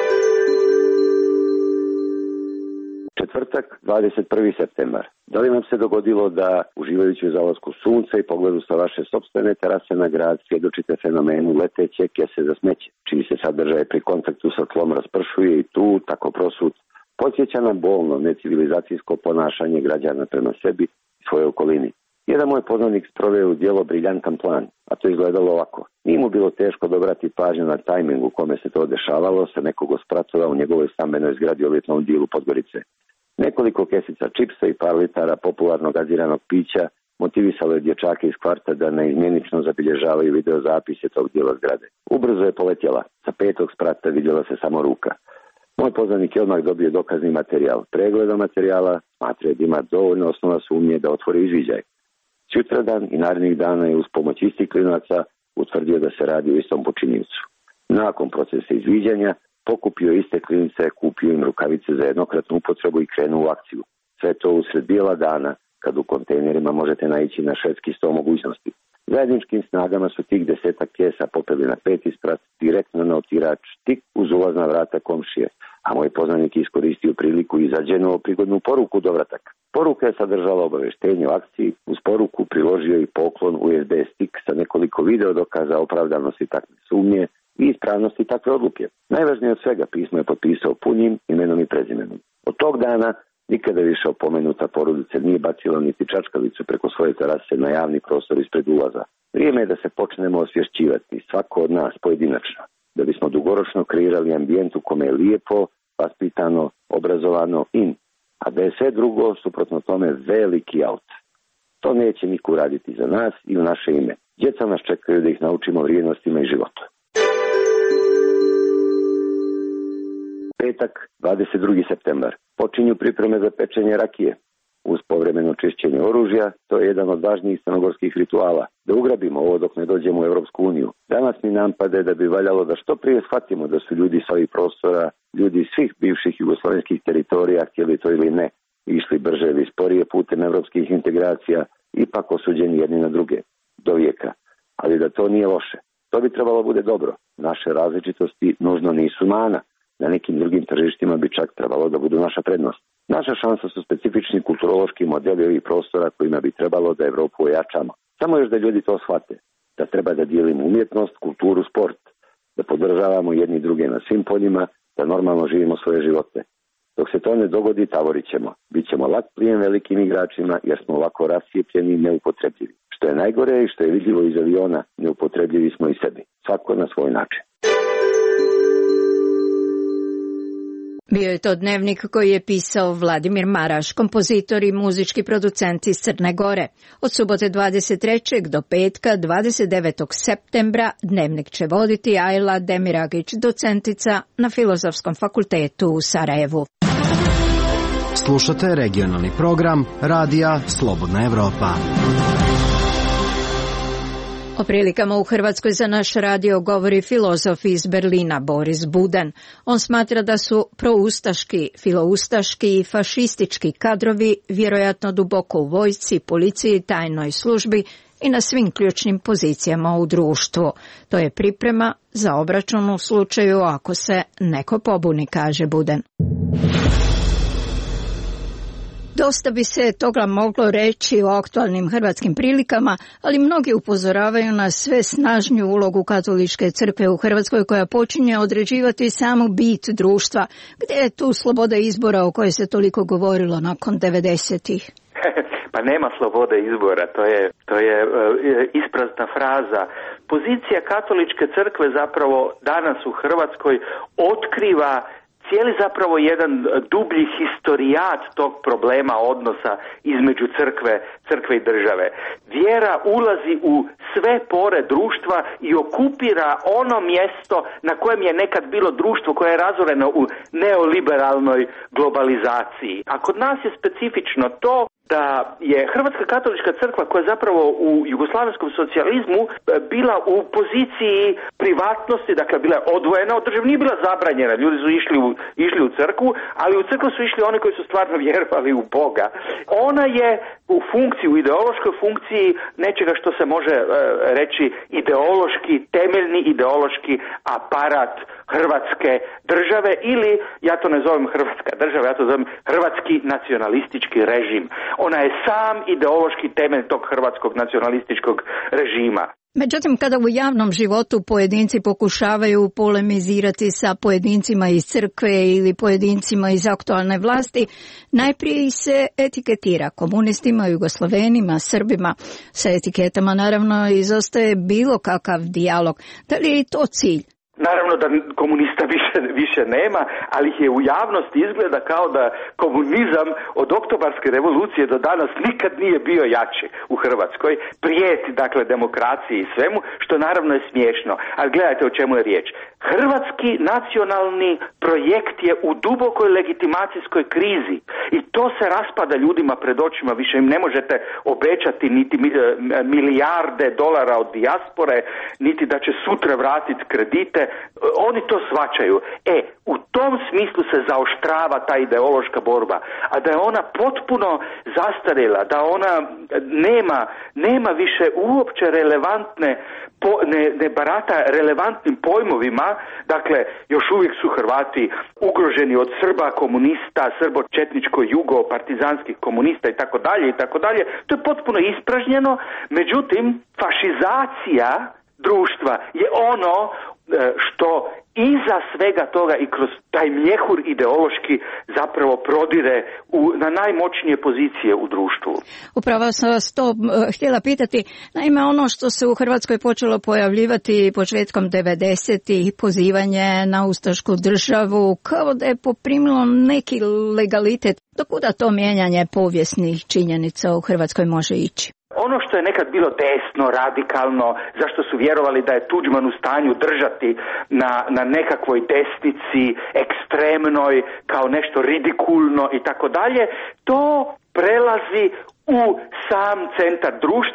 Četvrtak, 21. septembar. Da li nam se dogodilo da, uživajući u zalasku sunca i pogledu sa vaše sopstvene terase na grad, svjedočite fenomenu leteće kese za smeće, čiji se sadržaj pri kontaktu sa tlom raspršuje i tu, tako prosut, podsjeća na bolno necivilizacijsko ponašanje građana prema sebi i svojoj okolini. Jedan moj poznanik sproveo u djelo briljantan plan, a to izgledalo ovako. Nije mu bilo teško dobrati pažnju na tajming u kome se to dešavalo sa nekog od spratova u njegovoj stambenoj zgradi u elitnom dilu Podgorice. Nekoliko kesica čipsa i par litara popularnog gaziranog pića motivisalo je dječake iz kvarta da neizmjenično zabilježavaju videozapise tog dijela zgrade. Ubrzo je poletjela. Sa 5. sprata vidjela se samo ruka. Moj poznanik je odmah dobio dokazni materijal. Pregledom materijala smatrao da ima dovoljno osnova sumnje da otvori izviđaj. Sutradan i narednih dana je uz pomoć istih klinaca utvrdio da se radi o istom počinjivcu. Nakon procesa izviđanja pokupio iste klinice, kupio im rukavice za jednokratnu upotrebu i krenuo u akciju. Sve to usred bijela dana, kad u kontejnerima možete naići na švedski 100 mogućnosti. Zajedničkim snagama su tih 10 kesa popeli na 5. sprat, direktno na otirač, tik uz ulazna vrata komšije, a moj poznanik iskoristio priliku i zađenuo prigodnu poruku dovratak. Poruka je sadržala obaveštenje o akciji, uz poruku priložio i poklon USB stik sa nekoliko video dokaza opravdanosti takve sumnje i ispravnosti takve odluke. Najvažnije od svega pismo je potpisao punim imenom i prezimenom. Od tog dana nikada više opomenuta porodica nije bacila niti čačkalicu preko svoje terase na javni prostor ispred ulaza. Vrijeme je da se počnemo osvješćivati, svako od nas pojedinačno, da bismo dugoročno kreirali ambijent u kome je lijepo, vaspitano, obrazovano in, a da je sve drugo suprotno tome veliki aut. To neće niko uraditi za nas i u naše ime. Djeca nas čekaju da ih naučimo vrijednostima i životu. Petak, 22. septembar. Počinju pripreme za pečenje rakije. Uz povremeno čišćenje oružja, to je jedan od važnijih crnogorskih rituala. Da ugrabimo ovo dok ne dođemo u Europsku uniju. Danas mi nampade da bi valjalo da što prije shvatimo da su ljudi s ovih prostora, ljudi svih bivših jugoslovenskih teritorija, htjeli to ili ne, išli brže ili sporije putem europskih integracija, ipak osuđeni jedni na druge, do vijeka. Ali da to nije loše. To bi trebalo bude dobro. naše različitosti nužno nisu mana. Na nekim drugim tržištima bi čak trebalo da budu naša prednost. Naša šansa su specifični kulturološki modeli ovih prostora kojima bi trebalo da Evropu ojačamo. Samo još da ljudi to shvate, da treba da dijelimo umjetnost, kulturu, sport, da podržavamo jedni druge na svim poljima, da normalno živimo svoje živote. Dok se to ne dogodi, tavorit ćemo. Bićemo lak plijen velikim igračima jer smo ovako rascijepljeni i neupotrebljivi. Što je najgore i što je vidljivo iz aviona, neupotrebljivi smo i sebi. Svako na svoj način. Bio je to dnevnik koji je pisao Vladimir Maraš, kompozitor i muzički producent iz Crne Gore. Od subote 23. do petka 29. septembra dnevnik će voditi Ajla Demiragić, docentica na Filozofskom fakultetu u Sarajevu. Slušate regionalni program Radija Slobodna Evropa. O prilikama u Hrvatskoj za naš radio govori filozof iz Berlina Boris Buden. On smatra da su proustaški, filoustaški i fašistički kadrovi vjerojatno duboko u vojsci, policiji, tajnoj službi i na svim ključnim pozicijama u društvu. To je priprema za obračun u slučaju ako se neko pobuni, kaže Buden. Dosta bi se toga moglo reći o aktualnim hrvatskim prilikama, ali mnogi upozoravaju na sve snažniju ulogu katoličke crkve u Hrvatskoj koja počinje određivati samu bit društva. Gdje je tu sloboda izbora o kojoj se toliko govorilo nakon 90-ih? Pa nema slobode izbora, to je isprazna fraza. Pozicija katoličke crkve zapravo danas u Hrvatskoj otkriva cijeli zapravo jedan dublji historijat tog problema odnosa između crkve i države. Vjera ulazi u sve pore društva i okupira ono mjesto na kojem je nekad bilo društvo koje je razoreno u neoliberalnoj globalizaciji. A kod nas je specifično to da je Hrvatska katolička crkva koja je zapravo u jugoslavenskom socijalizmu bila u poziciji privatnosti, dakle bila je odvojena od države, nije bila zabranjena, ljudi su išli u crkvu, ali u crkvu su išli oni koji su stvarno vjerovali u Boga. Ona je u funkciji, u ideološkoj funkciji nečega što se može reći ideološki, temeljni ideološki aparat Hrvatske države ili, ja to ne zovem Hrvatska država, ja to zovem hrvatski nacionalistički režim. Ona je sam ideološki temelj tog hrvatskog nacionalističkog režima. Međutim, kada u javnom životu pojedinci pokušavaju polemizirati sa pojedincima iz crkve ili pojedincima iz aktualne vlasti, najprije se etiketira komunistima, Jugoslavenima, Srbima. Sa etiketama naravno izostaje bilo kakav dijalog. Da li je i to cilj? Naravno da komunista više nema, ali je u javnosti izgleda kao da komunizam od oktobarske revolucije do danas nikad nije bio jači u Hrvatskoj, prijeti dakle demokraciji i svemu, što naravno je smiješno. Ali gledajte o čemu je riječ. Hrvatski nacionalni projekt je u dubokoj legitimacijskoj krizi i to se raspada ljudima pred očima, više im ne možete obećati niti milijarde dolara od dijaspore, niti da će sutra vratiti kredite. Oni to shvaćaju. U tom smislu se zaoštrava ta ideološka borba, a da je ona potpuno zastarjela, da ona nema više uopće relevantne, ne barata relevantnim pojmovima, dakle još uvijek su Hrvati ugroženi od Srba, komunista, srbo-četničko-jugo, partizanskih komunista i tako dalje. To je potpuno ispražnjeno, međutim fašizacija društva je ono što iza svega toga i kroz taj mjehur ideološki zapravo prodire na najmoćnije pozicije u društvu. Upravo sam vas to htjela pitati. Naime, ono što se u Hrvatskoj počelo pojavljivati početkom 90-ih, pozivanje na ustašku državu, kao da je poprimilo neki legalitet. Dokuda to mijenjanje povijesnih činjenica u Hrvatskoj može ići? Ono što je nekad bilo desno, radikalno, zašto su vjerovali da je Tuđman u stanju držati na nekakvoj desnici, ekstremnoj, kao nešto ridikulno i tako dalje, to prelazi u sam centar društva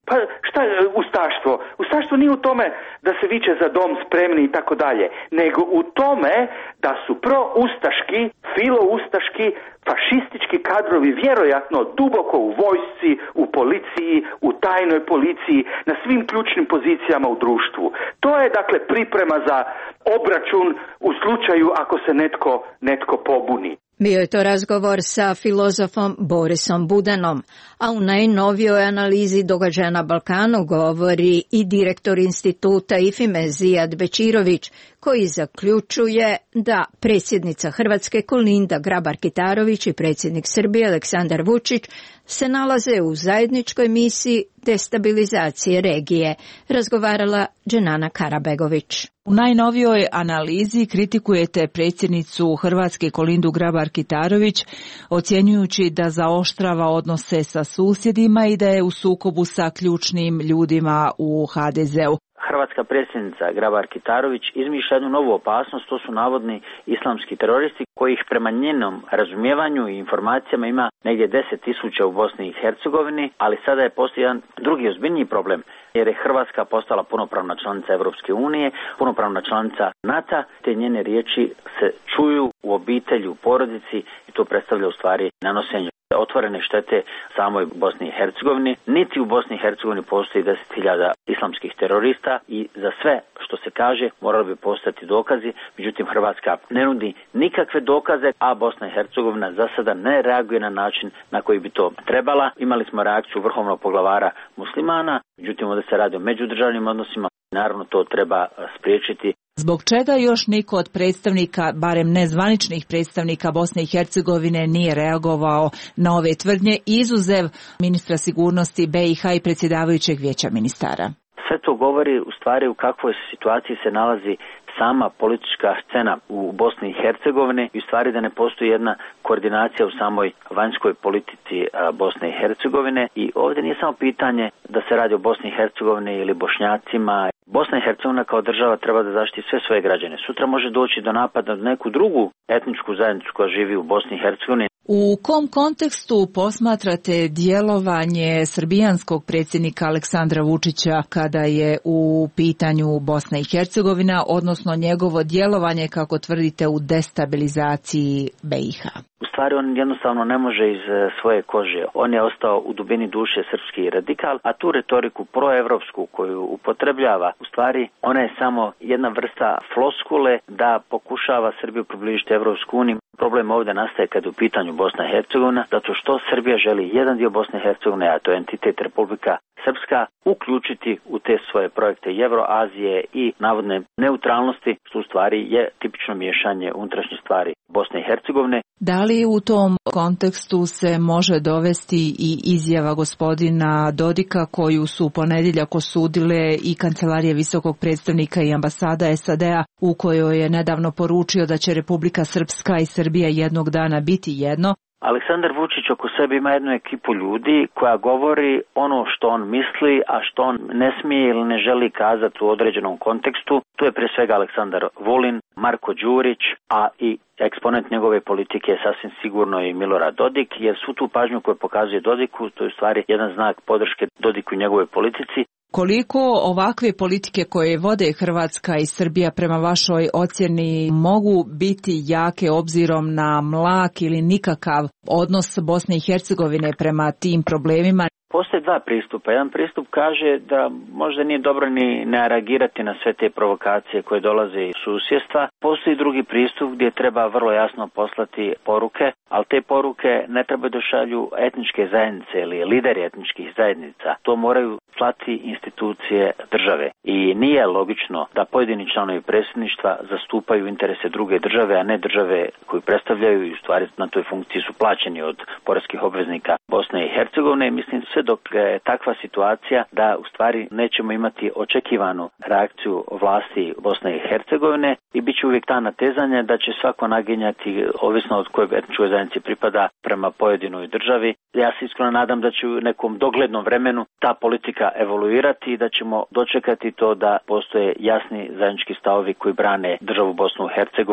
Pa šta je ustaštvo? Ustaštvo nije u tome da se viče za dom spremni i tako dalje, nego u tome da su proustaški, filoustaški, fašistički kadrovi vjerojatno duboko u vojsci, u policiji, u tajnoj policiji, na svim ključnim pozicijama u društvu. To je dakle priprema za obračun u slučaju ako se netko pobuni. Bio je to razgovor sa filozofom Borisom Budanom, a u najnovijoj analizi događaja na Balkanu govori i direktor instituta IFIME Zijad Bečirović, koji zaključuje da predsjednica Hrvatske Kolinda Grabar-Kitarović i predsjednik Srbije Aleksandar Vučić se nalaze u zajedničkoj misiji destabilizacije regije, razgovarala Dženana Karabegović. U najnovijoj analizi kritikujete predsjednicu Hrvatske Kolindu Grabar-Kitarović, ocjenjujući da zaoštrava odnose sa susjedima i da je u sukobu sa ključnim ljudima u HDZ-u. Hrvatska predsjednica Grabar-Kitarović izmišlja jednu novu opasnost, to su navodni islamski teroristi kojih prema njenom razumijevanju i informacijama ima negdje 10.000 u Bosni i Hercegovini, ali sada je postoji jedan drugi ozbiljniji problem, jer je Hrvatska postala punopravna članica Europske unije, punopravna članica NATO, te njene riječi se čuju u obitelji, u porodici i to predstavlja u stvari nanosenje otvorene štete samoj Bosni i Hercegovini. Niti u Bosni i Hercegovini postoji 10.000 islamskih terorista i za sve što se kaže morali bi postati dokazi, međutim Hrvatska ne nudi nikakve dokaze, a Bosna i Hercegovina za sada ne reaguje na način na koji bi to trebala. Imali smo reakciju vrhovnog poglavara muslimana, međutim ovdje se radi o međudržavnim odnosima, naravno to treba spriječiti. Zbog čega još niko od predstavnika, barem nezvaničnih predstavnika Bosne i Hercegovine, nije reagovao na ove tvrdnje, izuzev ministra sigurnosti BiH i predsjedavajućeg vijeća ministara? Sve to govori u stvari u kakvoj situaciji se nalazi sama politička scena u Bosni i Hercegovini i u stvari da ne postoji jedna koordinacija u samoj vanjskoj politici Bosne i Hercegovine. I ovdje nije samo pitanje da se radi o Bosni i Hercegovini ili Bošnjacima. Bosna i Hercegovina kao država treba da zaštiti sve svoje građane. Sutra može doći do napada na neku drugu etničku zajednicu koja živi u Bosni i Hercegovini. U kom kontekstu posmatrate djelovanje srbijanskog predsjednika Aleksandra Vučića kada je u pitanju Bosna i Hercegovina, odnosno njegovo djelovanje, kako tvrdite, u destabilizaciji BiH? U stvari on jednostavno ne može iz svoje kože. On je ostao u dubini duše srpski radikal, a tu retoriku proevropsku koju upotrebljava, u stvari ona je samo jedna vrsta floskule da pokušava Srbiju približiti Evropsku uniju. Problem ovdje nastaje kad je u pitanju Bosna i Hercegovina, zato što Srbija želi jedan dio Bosne i Hercegovine, a to je entitet Republika Srpska, uključiti u te svoje projekte Evroazije i navodne neutralnosti, što u stvari je tipično miješanje unutrašnje stvari Bosne i Hercegovine. Da li u tom kontekstu se može dovesti i izjava gospodina Dodika koju su u ponedjeljak osudile i Kancelarije visokog predstavnika i ambasada SAD-a, u kojoj je nedavno poručio da će Republika Srpska i Srbija jednog dana biti jedno? Aleksandar Vučić oko sebe ima jednu ekipu ljudi koja govori ono što on misli, a što on ne smije ili ne želi kazati u određenom kontekstu. Tu je prije svega Aleksandar Vulin, Marko Đurić, a i eksponent njegove politike je sasvim sigurno i Milorad Dodik, jer svu tu pažnju koju pokazuje Dodiku, to je u stvari jedan znak podrške Dodiku i njegove politici. Koliko ovakve politike koje vode Hrvatska i Srbija prema vašoj ocjeni mogu biti jake obzirom na mlak ili nikakav odnos Bosne i Hercegovine prema tim problemima? Postoje dva pristupa. Jedan pristup kaže da možda nije dobro ni ne reagirati na sve te provokacije koje dolaze iz susjedstva. Postoji drugi pristup gdje treba vrlo jasno poslati poruke, ali te poruke ne treba da šalju etničke zajednice ili lideri etničkih zajednica. To moraju slati institucije države. I nije logično da pojedini članovi predsjedništva zastupaju interese druge države, a ne države koju predstavljaju i u stvari na toj funkciji su plaćeni od poreskih obveznika Bosne i Hercegovine. Mislim sve dok je takva situacija da u stvari nećemo imati očekivanu reakciju vlasti Bosne i Hercegovine i bit će uvijek ta natezanja da će svako naginjati ovisno od kojeg etničkoj zajednici pripada prema pojedinoj državi. Ja se iskreno nadam da će u nekom doglednom vremenu ta politika evoluirati i da ćemo dočekati to da postoje jasni zajednički stavovi koji brane državu Bosnu i Hercegovinu.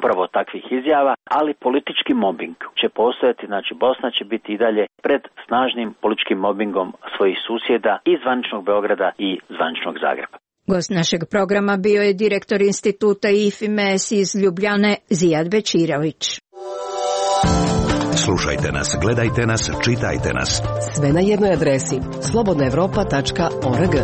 upravo takvih izjava, ali politički mobbing će postojati, znači Bosna će biti i dalje pred snažnim političkim mobbingom svojih susjeda i zvaničnog Beograda i zvaničnog Zagreba. Gost našeg programa bio je direktor instituta IFIMES iz Ljubljane Zijad Bečirović. Slušajte nas, gledajte nas, čitajte nas. Sve na jednoj adresi slobodnaevropa.org.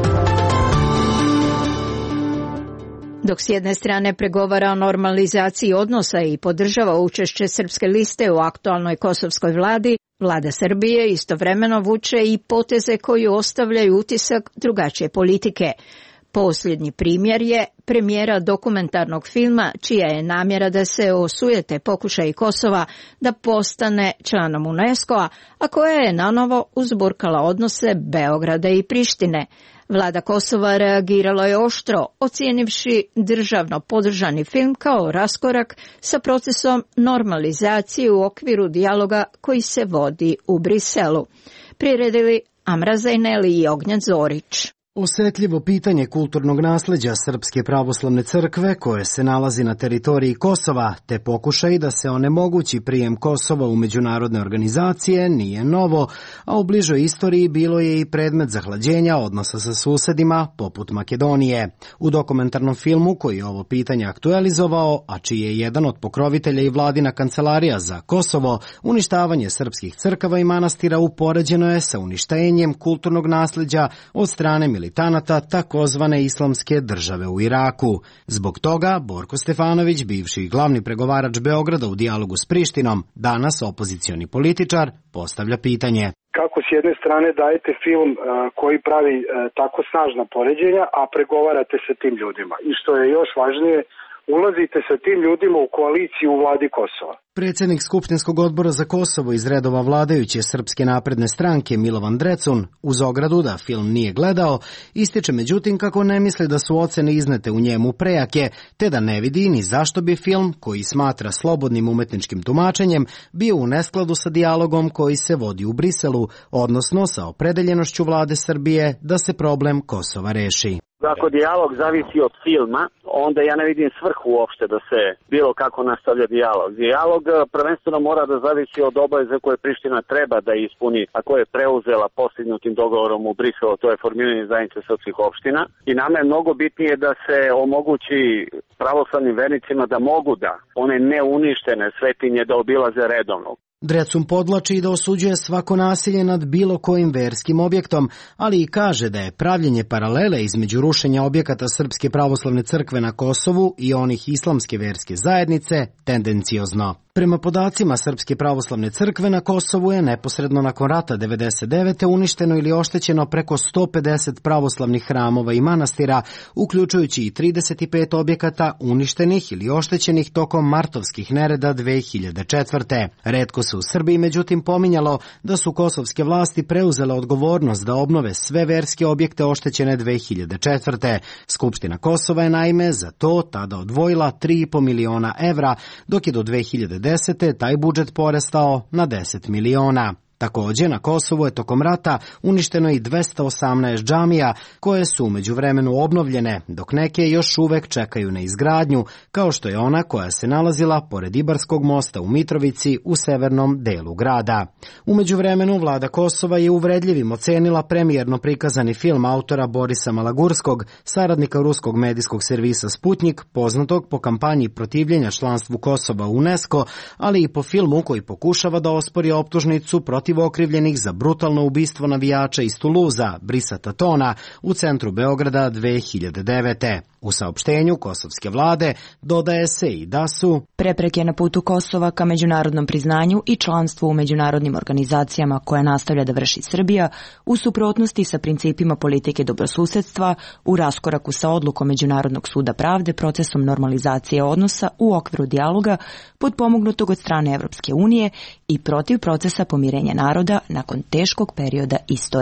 Dok s jedne strane pregovara o normalizaciji odnosa i podržava učešće Srpske liste u aktualnoj kosovskoj vladi, vlada Srbije istovremeno vuče i poteze koji ostavljaju utisak drugačije politike. Posljednji primjer je premijera dokumentarnog filma čija je namjera da se osujete pokušaji Kosova da postane članom UNESCO-a, a koja je nanovo uzburkala odnose Beograda i Prištine. Vlada Kosova reagirala je oštro, ocijenivši državno podržani film kao raskorak sa procesom normalizacije u okviru dijaloga koji se vodi u Briselu. Priredili Amra Zajneli i Ognjen Zorić. Osetljivo pitanje kulturnog nasleđa Srpske pravoslavne crkve koje se nalazi na teritoriji Kosova, te pokušaj da se onemogući prijem Kosova u međunarodne organizacije nije novo, a u bližoj istoriji bilo je i predmet zahlađenja odnosa sa susedima poput Makedonije. U dokumentarnom filmu koji je ovo pitanje aktualizovao, a čiji je jedan od pokrovitelja i vladina kancelarija za Kosovo, uništavanje srpskih crkava i manastira upoređeno je sa uništenjem kulturnog nasleđa od strane militanata takozvane islamske države u Iraku. Zbog toga Borko Stefanović, bivši glavni pregovarač Beograda u dijalogu s Prištinom, danas opozicioni političar, postavlja pitanje. Kako s jedne strane dajete film koji pravi tako snažna poređenja, a pregovarate sa tim ljudima? I što je još važnije, ulazite sa tim ljudima u koaliciju u vladi Kosova. Predsjednik Skupštinskog odbora za Kosovo iz redova vladajuće Srpske napredne stranke Milovan Drecun, uz ogradu da film nije gledao, ističe međutim kako ne misli da su ocene iznete u njemu prejake, te da ne vidi ni zašto bi film, koji smatra slobodnim umetničkim tumačenjem, bio u neskladu sa dijalogom koji se vodi u Briselu, odnosno sa opredeljenošću vlade Srbije da se problem Kosova reši. Ako dijalog zavisi od filma, onda ja ne vidim svrhu uopšte da se bilo kako nastavlja dijalog. Dijalog prvenstveno mora da zavisi od obaveze koje Priština treba da ispuni, a koje je preuzela postignutim dogovorom u Briselu, to je formiranje zajednice srpskih opština. I nama je mnogo bitnije da se omogući pravoslavnim vernicima da mogu da one neuništene svetinje da obilaze redovno. Drecun podlači i da osuđuje svako nasilje nad bilo kojim verskim objektom, ali i kaže da je pravljenje paralele između rušenja objekata Srpske pravoslavne crkve na Kosovu i onih islamske verske zajednice tendenciozno. Prema podacima Srpske pravoslavne crkve na Kosovu je neposredno nakon rata 1999. uništeno ili oštećeno preko 150 pravoslavnih hramova i manastira, uključujući i 35 objekata uništenih ili oštećenih tokom martovskih nereda 2004. Retko se u Srbiji međutim pominjalo da su kosovske vlasti preuzele odgovornost da obnove sve verske objekte oštećene 2004. Skupština Kosova je naime za to tada odvojila 3,5 miliona evra, dok je do 2010. taj budžet porastao na 10 miliona. Također, na Kosovu je tokom rata uništeno i 218 džamija, koje su u međuvremenu obnovljene, dok neke još uvek čekaju na izgradnju, kao što je ona koja se nalazila pored Ibarskog mosta u Mitrovici u severnom delu grada. U međuvremenu vlada Kosova je uvredljivim ocenila premijerno prikazani film autora Borisa Malagurskog, saradnika ruskog medijskog servisa Sputnjik, poznatog po kampanji protivljenja članstvu Kosova u UNESCO, ali i po filmu koji pokušava da ospori optužnicu protiv okrivljenih za brutalno ubistvo navijača iz Tuluza, Brisa Tatona, u centru Beograda 2009. U saopštenju kosovske vlade dodaje se i da su prepreke na putu Kosova ka međunarodnom priznanju i članstvu u međunarodnim organizacijama koje nastavlja da vrši Srbija u suprotnosti sa principima politike dobrosusedstva, u raskoraku sa odlukom Međunarodnog suda pravde procesom normalizacije odnosa u okviru dijaloga potpomognutog od strane Evropske unije i protiv procesa pomirenja naroda nakon teškog perioda istorije.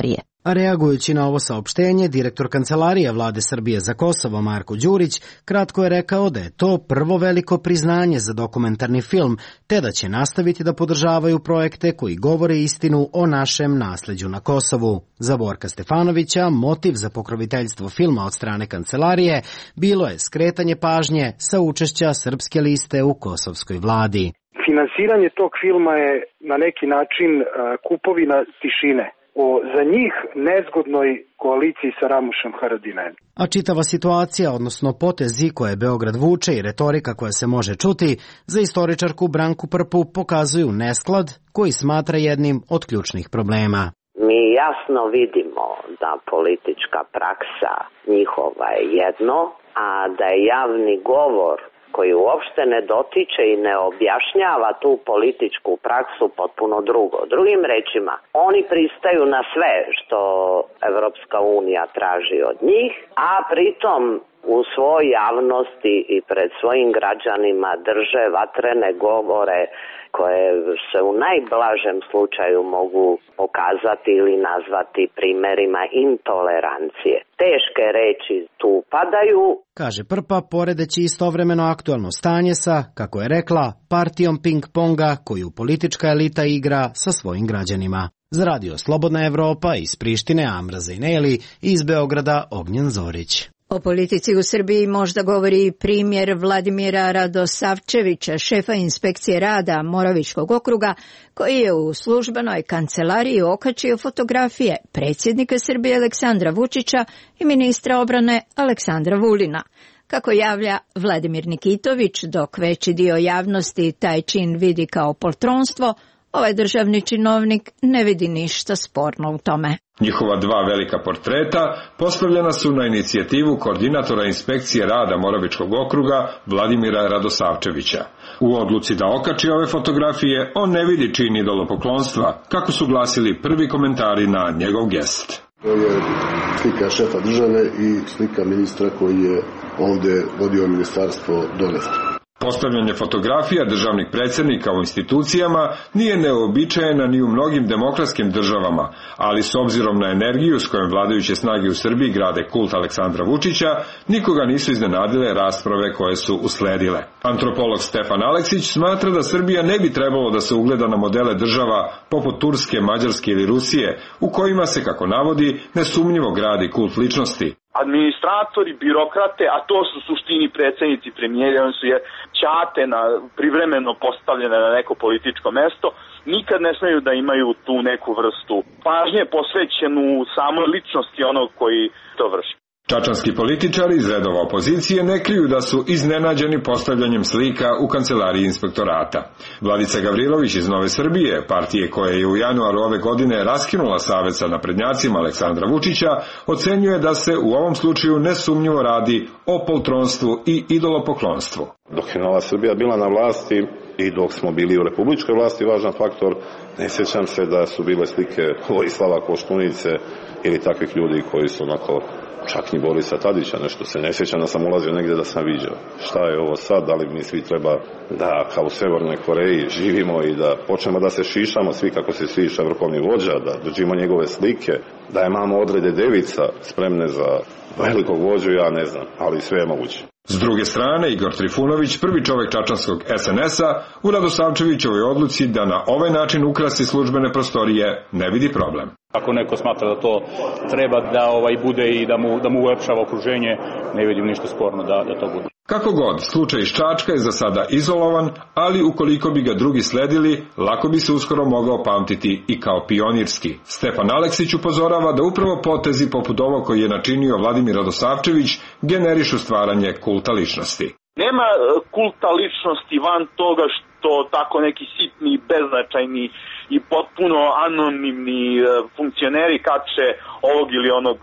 A reagujući na ovo saopštenje, direktor Kancelarije Vlade Srbije za Kosovo Marko Đurić kratko je rekao da je to prvo veliko priznanje za dokumentarni film, te da će nastaviti da podržavaju projekte koji govore istinu o našem nasleđu na Kosovu. Za Borka Stefanovića motiv za pokroviteljstvo filma od strane Kancelarije bilo je skretanje pažnje sa učešća Srpske liste u kosovskoj vladi. Finansiranje tog filma je na neki način kupovina tišine o za njih nezgodnoj koaliciji sa Ramušem Haradinajem. A čitava situacija, odnosno potezi koje Beograd vuče i retorika koja se može čuti, za istoričarku Branku Prpu pokazuju nesklad koji smatra jednim od ključnih problema. Mi jasno vidimo da politička praksa njihova je jedno, a da je javni govor koji uopšte ne dotiče i ne objašnjava tu političku praksu potpuno drugo. Drugim rečima, oni pristaju na sve što Evropska unija traži od njih, a pritom u svojoj javnosti i pred svojim građanima drže vatrene govore koje se u najblažem slučaju mogu pokazati ili nazvati primerima intolerancije. Teške reči tu padaju, kaže Prpa, poredeći istovremeno aktuelno stanje sa, kako je rekla, partijom ping-ponga koju politička elita igra sa svojim građanima. Za Radio Slobodna Evropa iz Prištine Amra Zejneli, iz Beograda Ognjen Zorić. O politici u Srbiji možda govori i primjer Vladimira Radosavčevića, šefa inspekcije rada Moravičkog okruga, koji je u službenoj kancelariji okačio fotografije predsjednika Srbije Aleksandra Vučića i ministra obrane Aleksandra Vulina. Kako javlja Vladimir Nikitović, dok veći dio javnosti taj čin vidi kao poltronstvo, ovaj državni činovnik ne vidi ništa sporno u tome. Njihova dva velika portreta postavljena su na inicijativu koordinatora inspekcije rada Moravičkog okruga Vladimira Radosavčevića. U odluci da okači ove fotografije, on ne vidi čin idolopoklonstva, kako su glasili prvi komentari na njegov gest. To je slika šefa države i slika ministra koji je ovde vodio ministarstvo donesti. Postavljanje fotografija državnih predsjednika u institucijama nije neobičajena ni u mnogim demokratskim državama, ali s obzirom na energiju s kojom vladajuće snage u Srbiji grade kult Aleksandra Vučića, nikoga nisu iznenadile rasprave koje su usledile. Antropolog Stefan Aleksić smatra da Srbija ne bi trebalo da se ugleda na modele država poput Turske, Mađarske ili Rusije, u kojima se, kako navodi, nesumnjivo gradi kult ličnosti. Administratori, birokrate, a to su suštini predsjednici, premijeri, oni su ćate privremeno postavljene na neko političko mesto, nikad ne smeju da imaju tu neku vrstu pažnje posvećenu samoj ličnosti onog koji to vrši. Čačanski političari iz redova opozicije ne kriju da su iznenađeni postavljanjem slika u kancelariji inspektorata. Vladica Gavrilović iz Nove Srbije, partije koja je u januaru ove godine raskinula savez sa naprednjacima Aleksandra Vučića, ocenjuje da se u ovom slučaju nesumnjivo radi o poltronstvu i idolopoklonstvu. Dok je Nova Srbija bila na vlasti i dok smo bili u republičkoj vlasti, važan faktor, ne sjećam se da su bile slike Vojislava Koštunice ili takvih ljudi koji su onako, čak ni Borisa Tadića, nešto se ne sjećam da sam ulazio negdje da sam viđao. Šta je ovo sad, da li mi svi treba da kao u Severnoj Koreji živimo i da počnemo da se šišamo svi kako se šiša vrhovni vođa, da držimo njegove slike, da imamo odrede devica spremne za velikog vođu, ja ne znam, ali sve je moguće. S druge strane, Igor Trifunović, prvi čovjek čačanskog SNS-a, u Radosavčevićevoj odluci da na ovaj način ukrasi službene prostorije ne vidi problem. Ako neko smatra da to treba da bude i da mu ulepšava okruženje, ne vidim ništa sporno da to bude. Kako god, slučaj iz Čačka je za sada izolovan, ali ukoliko bi ga drugi sledili, lako bi se uskoro mogao pamtiti i kao pionirski. Stefan Aleksić upozorava da upravo potezi poput ovog koji je načinio Vladimir Radosavčević generišu stvaranje kulta ličnosti. Nema kulta ličnosti van toga što tako neki sitni, beznačajni i potpuno anonimni funkcioneri kače ovog ili onog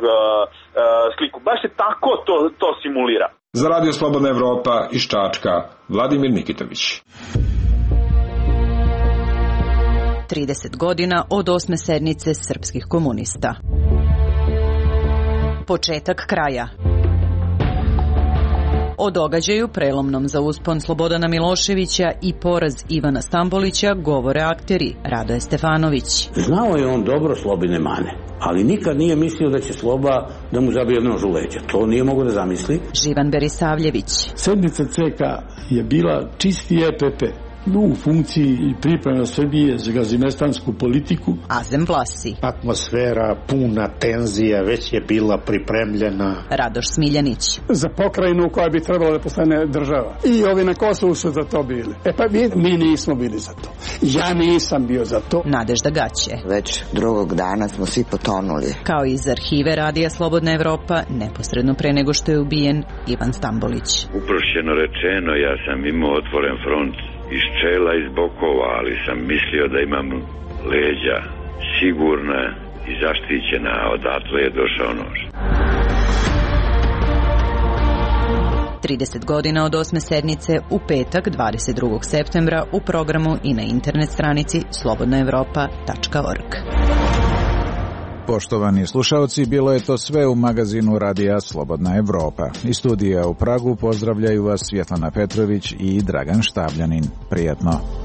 sliku. Baš se tako to simulira. Za Radio Slobodna Evropa iz Čačka, Vladimir Nikitović. 30 godina od 8. sednice srpskih komunista. Početak kraja. O događaju prelomnom za uspon Slobodana Miloševića i poraz Ivana Stambolića govore akteri Radoje Stefanović. Znao je on dobro Slobine mane, ali nikad nije mislio da će Sloba da mu zabije nož u leđa. To nije mogo da zamisli. Živan Berisavljević. Sednica CK je bila čisti EPP. U funkciji i priprema Srbije za gazimestansku politiku. Azem Vlasi. Atmosfera puna tenzija već je bila pripremljena. Radoš Smiljanić. Za pokrajinu koja bi trebala da postane država. I ovi na Kosovu su za to bili. Pa mi nismo bili za to. Ja nisam bio za to. Nadežda Gaće. Već drugog dana smo svi potonuli. Kao iz arhive Radija Slobodna Evropa, neposredno pre nego što je ubijen Ivan Stambolić. Uprošćeno rečeno, ja sam imao otvoren front iz čela, iz bokova, ali sam mislio da imam leđa sigurna i zaštićena, a odatle je došao nož. 30 godina od 8. sednice u petak 22. septembra u programu i na internet stranici slobodnaevropa.org. Poštovani slušalci, bilo je to sve u magazinu Radija Slobodna Evropa. Iz studija u Pragu pozdravljaju vas Svjetlana Petrović i Dragan Štabljanin. Prijetno.